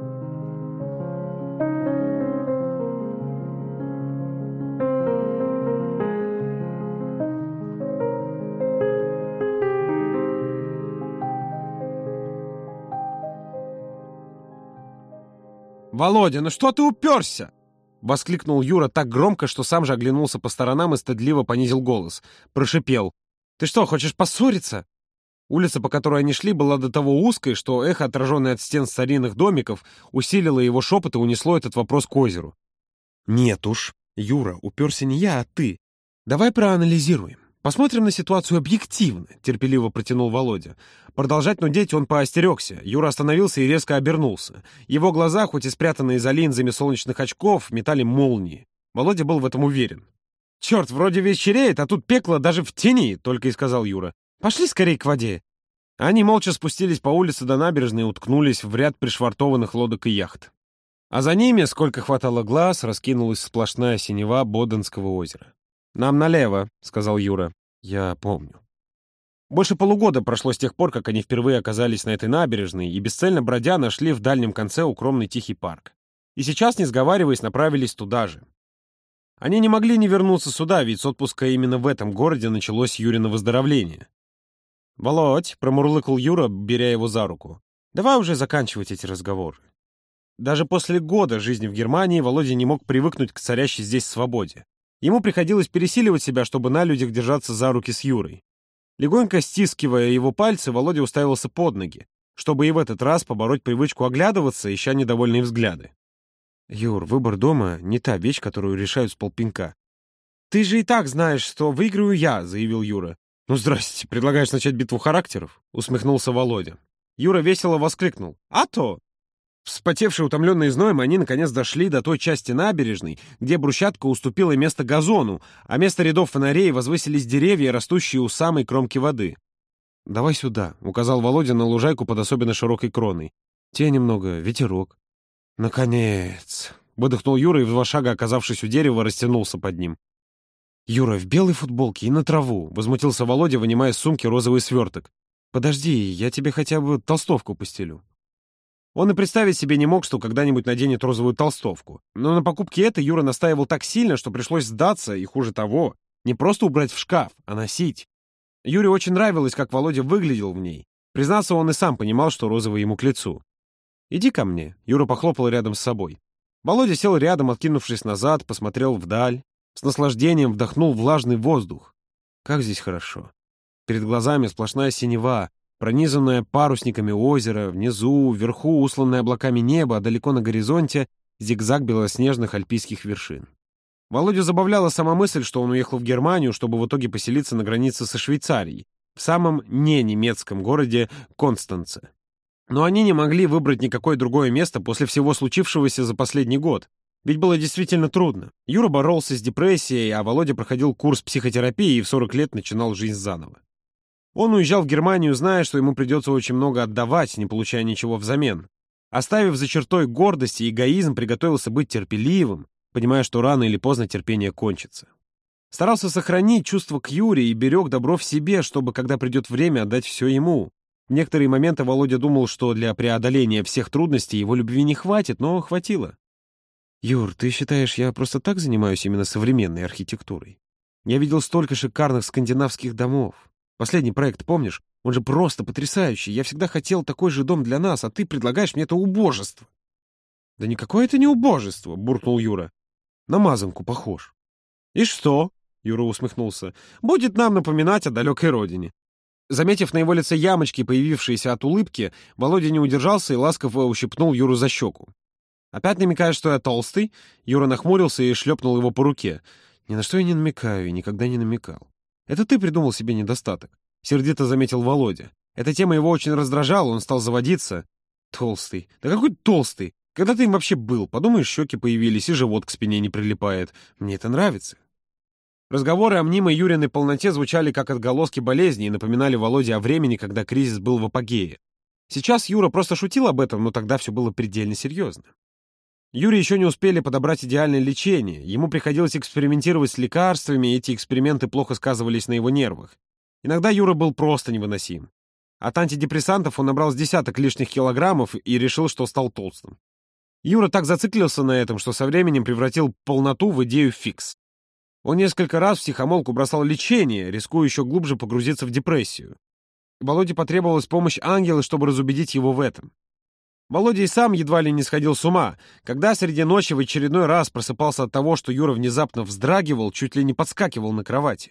S2: «Володя, ну что ты уперся?» — воскликнул Юра так громко, что сам же оглянулся по сторонам и стыдливо понизил голос. Прошипел. «Ты что, хочешь поссориться?» Улица, по которой они шли, была до того узкой, что эхо, отраженное от стен старинных домиков, усилило его шепот и унесло этот вопрос к озеру.
S1: «Нет уж, Юра, уперся не я, а ты. Давай проанализируем. Посмотрим на ситуацию объективно», — терпеливо протянул Володя. Продолжать нудеть он поостерегся. Юра остановился и резко обернулся. Его глаза, хоть и спрятанные за линзами солнечных очков, метали молнии. Володя был в этом уверен. «Черт, вроде вечереет, а тут пекло даже в тени», — только и сказал Юра. «Пошли скорее к воде». Они молча спустились по улице до набережной и уткнулись в ряд пришвартованных лодок и яхт. А за ними, сколько хватало глаз, раскинулась сплошная синева Боденского озера. «Нам налево», — сказал Юра. «Я помню». Больше полугода прошло с тех пор, как они впервые оказались на этой набережной и, бесцельно бродя, нашли в дальнем конце укромный тихий парк. И сейчас, не сговариваясь, направились туда же. Они не могли не вернуться сюда, ведь с отпуска именно в этом городе началось Юрино выздоровление. «Володь», — промурлыкал Юра, беря его за руку, — «давай уже заканчивать эти разговоры». Даже после года жизни в Германии Володя не мог привыкнуть к царящей здесь свободе. Ему приходилось пересиливать себя, чтобы на людях держаться за руки с Юрой. Легонько стискивая его пальцы, Володя уставился под ноги, чтобы и в этот раз побороть привычку оглядываться, ища недовольные взгляды.
S2: «Юр, выбор дома — не та вещь, которую решают с полпинка». «Ты же и так знаешь, что выиграю я», — заявил Юра.
S1: «Ну, здрасте, предлагаешь начать битву характеров?» — усмехнулся Володя. Юра весело воскликнул. «А то!» Вспотевшие, утомленные зноем, они наконец дошли до той части набережной, где брусчатка уступила место газону, а вместо рядов фонарей возвысились деревья, растущие у самой кромки воды.
S2: «Давай сюда», — указал Володя на лужайку под особенно широкой кроной. «Те немного, ветерок».
S1: «Наконец!» — выдохнул Юра и в 2 шага, оказавшись у дерева, растянулся под ним.
S2: «Юра, в белой футболке и на траву», — возмутился Володя, вынимая из сумки розовый сверток. «Подожди, я тебе хотя бы толстовку постелю».
S1: Он и представить себе не мог, что когда-нибудь наденет розовую толстовку. Но на покупке этой Юра настаивал так сильно, что пришлось сдаться, и хуже того, не просто убрать в шкаф, а носить. Юре очень нравилось, как Володя выглядел в ней. Признаться, он и сам понимал, что розовый ему к лицу. «Иди ко мне», — Юра похлопал рядом с собой. Володя сел рядом, откинувшись назад, посмотрел вдаль, с наслаждением вдохнул влажный воздух. Как здесь хорошо. Перед глазами сплошная синева, пронизанное парусниками озеро, внизу, вверху усланное облаками небо, а далеко на горизонте зигзаг белоснежных альпийских вершин. Володю забавляла сама мысль, что он уехал в Германию, чтобы в итоге поселиться на границе со Швейцарией, в самом не-немецком городе Констанце. Но они не могли выбрать никакое другое место после всего случившегося за последний год, ведь было действительно трудно. Юра боролся с депрессией, а Володя проходил курс психотерапии и в 40 лет начинал жизнь заново. Он уезжал в Германию, зная, что ему придется очень много отдавать, не получая ничего взамен. Оставив за чертой гордость и эгоизм, приготовился быть терпеливым, понимая, что рано или поздно терпение кончится. Старался сохранить чувство к Юре и берег добро в себе, чтобы, когда придет время, отдать все ему. В некоторые моменты Володя думал, что для преодоления всех трудностей его любви не хватит, но хватило.
S2: «Юр, ты считаешь, я просто так занимаюсь именно современной архитектурой? Я видел столько шикарных скандинавских домов. Последний проект, помнишь? Он же просто потрясающий. Я всегда хотел такой же дом для нас, а ты предлагаешь мне это убожество».
S1: «Да никакое это не убожество», — буркнул Юра.
S2: «На мазанку похож».
S1: «И что?» — Юра усмехнулся. «Будет нам напоминать о далекой родине». Заметив на его лице ямочки, появившиеся от улыбки, Володя не удержался и ласково ущипнул Юру за щеку. «Опять намекаешь, что я толстый?» Юра нахмурился и шлепнул его по руке.
S2: «Ни на что я не намекаю и никогда не намекал.
S1: «Это ты придумал себе недостаток», — сердито заметил Володя. Эта тема его очень раздражала, он стал заводиться. «Толстый? Да какой толстый? Когда ты им вообще был? Подумаешь, щеки появились, и живот к спине не прилипает. Мне это нравится». Разговоры о мнимой Юриной полноте звучали как отголоски болезни и напоминали Володе о времени, когда кризис был в апогее. Сейчас Юра просто шутил об этом, но тогда все было предельно серьезно. Юре еще не успели подобрать идеальное лечение, ему приходилось экспериментировать с лекарствами, и эти эксперименты плохо сказывались на его нервах. Иногда Юра был просто невыносим. От антидепрессантов он набрал с 10 лишних килограммов и решил, что стал толстым. Юра так зациклился на этом, что со временем превратил полноту в идею фикс. Он несколько раз втихомолку бросал лечение, рискуя еще глубже погрузиться в депрессию. Володе потребовалась помощь ангела, чтобы разубедить его в этом. Володя и сам едва ли не сходил с ума, когда среди ночи в очередной раз просыпался от того, что Юра внезапно вздрагивал, чуть ли не подскакивал на кровати.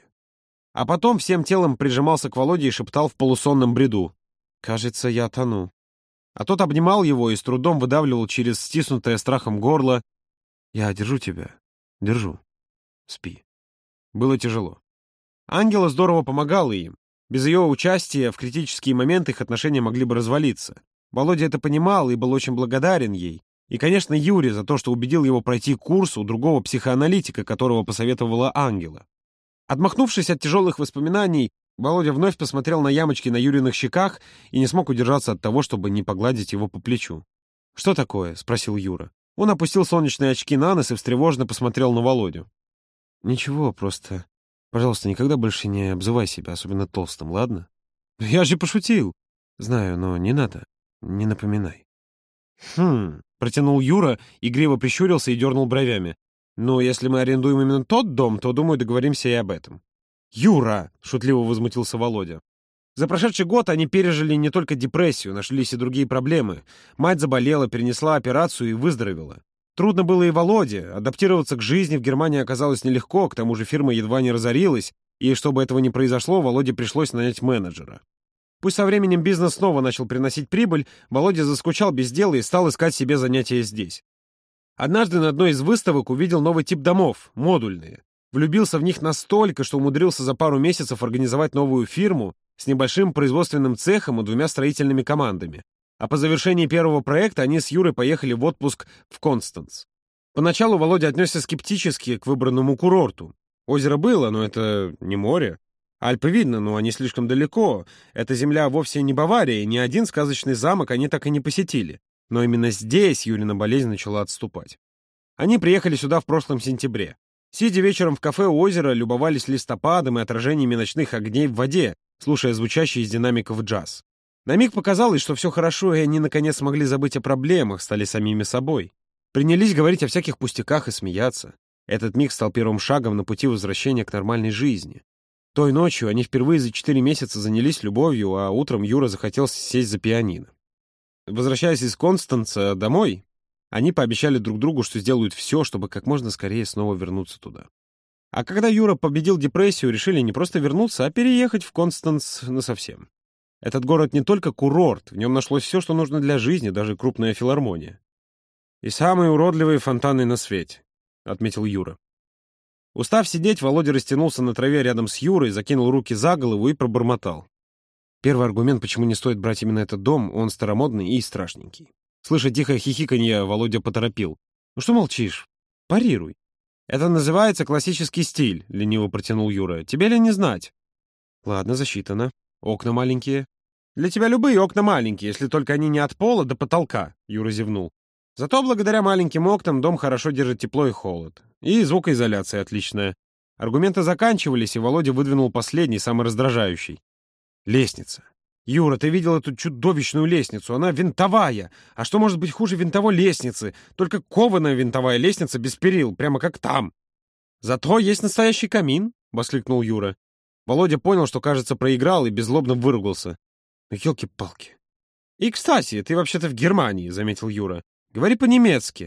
S1: А потом всем телом прижимался к Володе и шептал в полусонном бреду: «Кажется, я тону». А тот обнимал его и с трудом выдавливал через стиснутое страхом горло: «Я держу тебя. Держу. Спи». Было тяжело. Ангела здорово помогала им. Без ее участия в критические моменты их отношения могли бы развалиться. Володя это понимал и был очень благодарен ей. И, конечно, Юре за то, что убедил его пройти курс у другого психоаналитика, которого посоветовала Ангела. Отмахнувшись от тяжелых воспоминаний, Володя вновь посмотрел на ямочки на Юриных щеках и не смог удержаться от того, чтобы не погладить его по плечу. «Что такое?» — спросил Юра. Он опустил солнечные очки на нос и встревоженно посмотрел на Володю.
S2: «Ничего, просто... Пожалуйста, никогда больше не обзывай себя, особенно толстым, ладно?»
S1: «Я же пошутил».
S2: «Знаю, но не надо. Не напоминай».
S1: Протянул Юра, игриво прищурился и дернул бровями. «Ну, если мы арендуем именно тот дом, то, думаю, договоримся и об этом». «Юра!» — шутливо возмутился Володя. За прошедший год они пережили не только депрессию, нашлись и другие проблемы. Мать заболела, перенесла операцию и выздоровела. Трудно было и Володе. Адаптироваться к жизни в Германии оказалось нелегко, к тому же фирма едва не разорилась,
S2: И чтобы этого не произошло, Володе пришлось нанять менеджера. Пусть со временем бизнес снова начал приносить прибыль, Володя заскучал без дела и стал искать себе занятия здесь. Однажды на одной из выставок увидел новый тип домов — модульные. Влюбился в них настолько, что умудрился за пару месяцев организовать новую фирму с небольшим производственным цехом и 2 строительными командами. А по завершении первого проекта они с Юрой поехали в отпуск в Констанц. Поначалу Володя отнесся скептически к выбранному курорту. Озеро было, но это не море. Альпы видно, но они слишком далеко. Эта земля вовсе не Бавария, и ни один сказочный замок они так и не посетили. Но именно здесь Юлина болезнь начала отступать. Они приехали сюда в прошлом сентябре. Сидя вечером в кафе у озера, любовались листопадом и отражениями ночных огней в воде, слушая звучащий из динамиков джаз. На миг показалось, что все хорошо, и они наконец смогли забыть о проблемах, стали самими собой. Принялись говорить о всяких пустяках и смеяться. Этот миг стал первым шагом на пути возвращения к нормальной жизни. Той ночью они впервые за 4 месяца занялись любовью, а утром Юра захотел сесть за пианино. Возвращаясь из Констанца домой, они пообещали друг другу, что сделают все, чтобы как можно скорее снова вернуться туда. А когда Юра победил депрессию, решили не просто вернуться, а переехать в Констанц насовсем. Этот город не только курорт, в нем нашлось все, что нужно для жизни, даже крупная филармония. «И самые уродливые фонтаны на свете», — отметил Юра. Устав сидеть, Володя растянулся на траве рядом с Юрой, закинул руки за голову и пробормотал. Первый аргумент, почему не стоит брать именно этот дом, он старомодный и страшненький. Слыша тихое хихиканье, Володя поторопил. «Ну что молчишь? Парируй». «Это называется классический стиль», — лениво протянул Юра. «Тебе ли не знать?» «Ладно, засчитано. Окна маленькие». «Для тебя любые окна маленькие, если только они не от пола до потолка», — Юра зевнул. «Зато благодаря маленьким окнам дом хорошо держит тепло и холод. И звукоизоляция отличная». Аргументы заканчивались, и Володя выдвинул последний, самый раздражающий. «Лестница. Юра, ты видел эту чудовищную лестницу? Она винтовая. А что может быть хуже винтовой лестницы? Только кованая винтовая лестница без перил, прямо как там». «Зато есть настоящий камин», — воскликнул Юра. Володя понял, что, кажется, проиграл, и беззлобно выругался. «Ну, елки-палки». «И, кстати, ты вообще-то в Германии», — заметил Юра. «Говори по-немецки».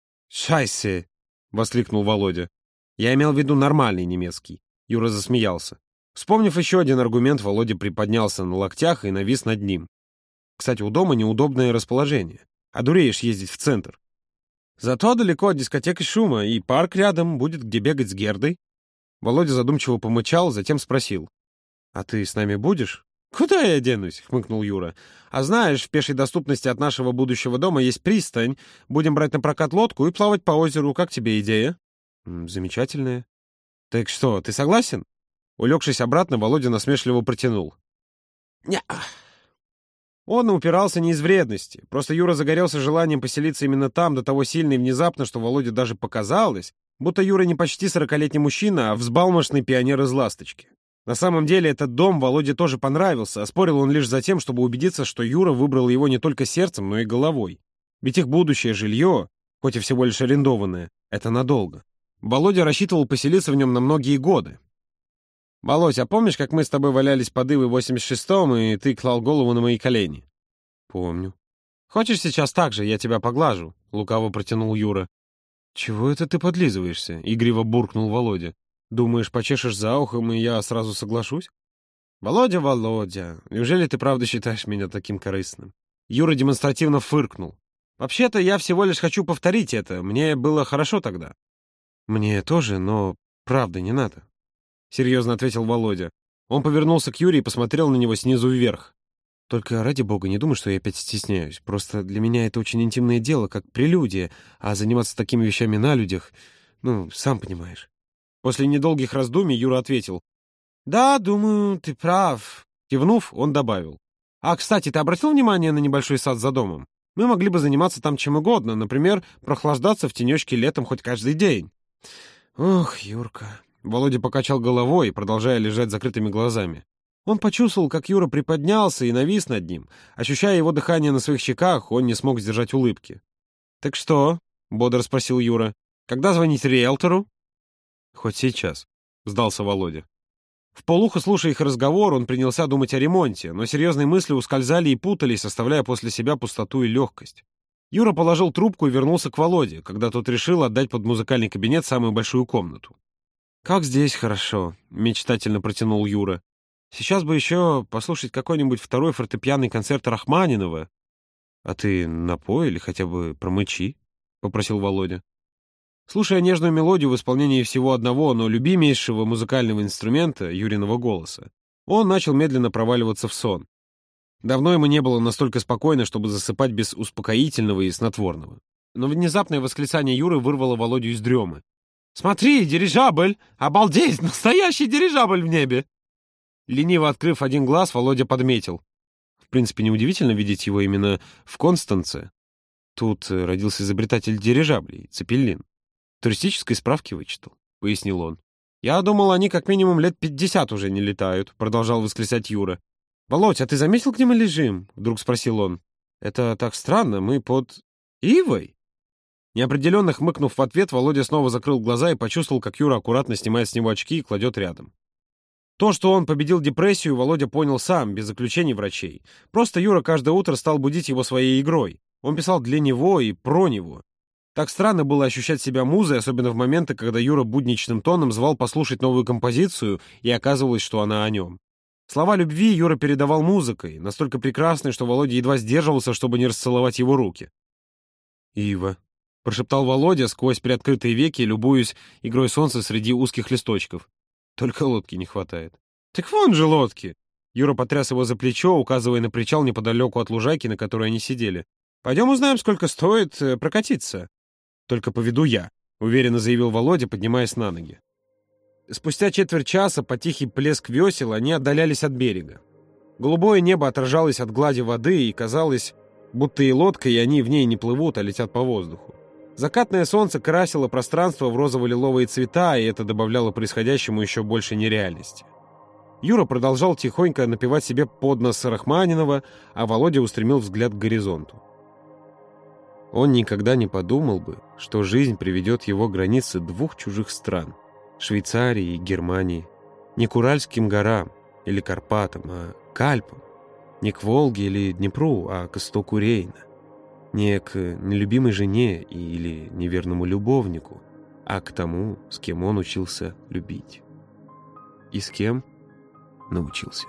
S2: «Шайсе», — воскликнул Володя. «Я имел в виду нормальный немецкий». Юра засмеялся. Вспомнив еще один аргумент, Володя приподнялся на локтях и навис над ним. Кстати, у дома неудобное расположение. Одуреешь ездить в центр. Зато далеко от дискотек и шума, и парк рядом, будет где бегать с Гердой. Володя задумчиво помычал, затем спросил. «А ты с нами будешь?» «Куда я денусь?» — хмыкнул Юра. «А знаешь, в пешей доступности от нашего будущего дома есть пристань. Будем брать на прокат лодку и плавать по озеру. Как тебе идея?» «Замечательная». «Так что, ты согласен?» Улегшись обратно, Володя насмешливо протянул. «Ня-а». Он упирался не из вредности. Просто Юра загорелся желанием поселиться именно там до того сильно и внезапно, что Володе даже показалось, будто Юра не почти 40-летний мужчина, а взбалмошный пионер из «Ласточки». На самом деле этот дом Володе тоже понравился, а спорил он лишь за тем, чтобы убедиться, что Юра выбрал его не только сердцем, но и головой. Ведь их будущее жилье, хоть и всего лишь арендованное, это надолго. Володя рассчитывал поселиться в нем на многие годы. «Володь, а помнишь, как мы с тобой валялись под Ивой в 86-м, и ты клал голову на мои колени?» «Помню». «Хочешь сейчас так же, я тебя поглажу?» — лукаво протянул Юра. «Чего это ты подлизываешься?» — игриво буркнул Володя. «Думаешь, почешешь за ухом, и я сразу соглашусь?» «Володя, Володя, неужели ты правда считаешь меня таким корыстным?» Юра демонстративно фыркнул. «Вообще-то я всего лишь хочу повторить это. Мне было хорошо тогда». «Мне тоже, но правда не надо», — серьезно ответил Володя. Он повернулся к Юре и посмотрел на него снизу вверх. «Только ради бога не думай, что я опять стесняюсь. Просто для меня это очень интимное дело, как прелюдия, а заниматься такими вещами на людях, ну, сам понимаешь». После недолгих раздумий Юра ответил. «Да, думаю, ты прав». Кивнув, он добавил. «А, кстати, ты обратил внимание на небольшой сад за домом? Мы могли бы заниматься там чем угодно, например, прохлаждаться в тенечке летом хоть каждый день». «Ох, Юрка». Володя покачал головой, продолжая лежать закрытыми глазами. Он почувствовал, как Юра приподнялся и навис над ним. Ощущая его дыхание на своих щеках, он не смог сдержать улыбки. «Так что?» — бодро спросил Юра. «Когда звонить риэлтору?» «Хоть сейчас», — сдался Володя. Вполуха, слушая их разговор, он принялся думать о ремонте, но серьезные мысли ускользали и путались, оставляя после себя пустоту и легкость. Юра положил трубку и вернулся к Володе, когда тот решил отдать под музыкальный кабинет самую большую комнату. «Как здесь хорошо», — мечтательно протянул Юра. «Сейчас бы еще послушать какой-нибудь второй фортепианный концерт Рахманинова». «А ты напой или хотя бы промычи», — попросил Володя. Слушая нежную мелодию в исполнении всего одного, но любимейшего музыкального инструмента, Юриного голоса, он начал медленно проваливаться в сон. Давно ему не было настолько спокойно, чтобы засыпать без успокоительного и снотворного. Но внезапное восклицание Юры вырвало Володю из дремы. «Смотри, дирижабль! Обалдеть! Настоящий дирижабль в небе!» Лениво открыв один глаз, Володя подметил. В принципе, неудивительно видеть его именно в Констанце. Тут родился изобретатель дирижаблей, Цепелин. В туристической справке вычитал, — пояснил он. «Я думал, они как минимум лет 50 уже не летают», — продолжал восклицать Юра. «Володь, а ты заметил, где мы лежим?» — вдруг спросил он. «Это так странно, мы под ивой». Неопределенно хмыкнув в ответ, Володя снова закрыл глаза и почувствовал, как Юра аккуратно снимает с него очки и кладет рядом. То, что он победил депрессию, Володя понял сам, без заключений врачей. Просто Юра каждое утро стал будить его своей игрой. Он писал для него и про него. Так странно было ощущать себя музой, особенно в моменты, когда Юра будничным тоном звал послушать новую композицию, и оказывалось, что она о нем. Слова любви Юра передавал музыкой, настолько прекрасной, что Володя едва сдерживался, чтобы не расцеловать его руки. «Ива», — прошептал Володя сквозь приоткрытые веки, любуясь игрой солнца среди узких листочков. «Только лодки не хватает». «Так вон же лодки!» Юра потряс его за плечо, указывая на причал неподалеку от лужайки, на которой они сидели. «Пойдем узнаем, сколько стоит прокатиться». «Только поведу я», — уверенно заявил Володя, поднимаясь на ноги. Спустя четверть часа по тихий плеск весел они отдалялись от берега. Голубое небо отражалось от глади воды, и казалось, будто и лодка, и они в ней не плывут, а летят по воздуху. Закатное солнце красило пространство в розово-лиловые цвета, и это добавляло происходящему еще больше нереальности. Юра продолжал тихонько напевать себе под нос Рахманинова, а Володя устремил взгляд к горизонту. Он никогда не подумал бы, что жизнь приведет его к границе двух чужих стран — Швейцарии и Германии. Не к Уральским горам или Карпатам, а к Альпам. Не к Волге или Днепру, а к истоку Рейна. Не к нелюбимой жене или неверному любовнику, а к тому, с кем он учился любить. И с кем научился.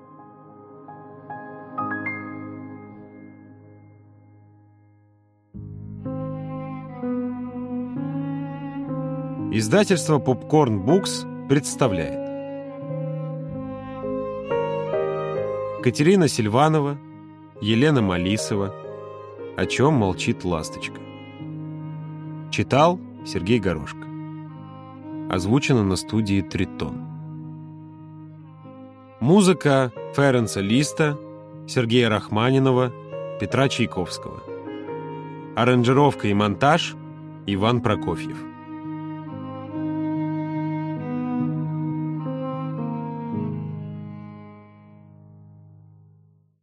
S2: Издательство Popcorn Books представляет. Катерина Сильванова, Елена Малисова. «О чем молчит ласточка». Читал Сергей Горошко. Озвучено на студии Тритон. Музыка Ференца Листа, Сергея Рахманинова, Петра Чайковского. Аранжировка и монтаж Иван Прокофьев.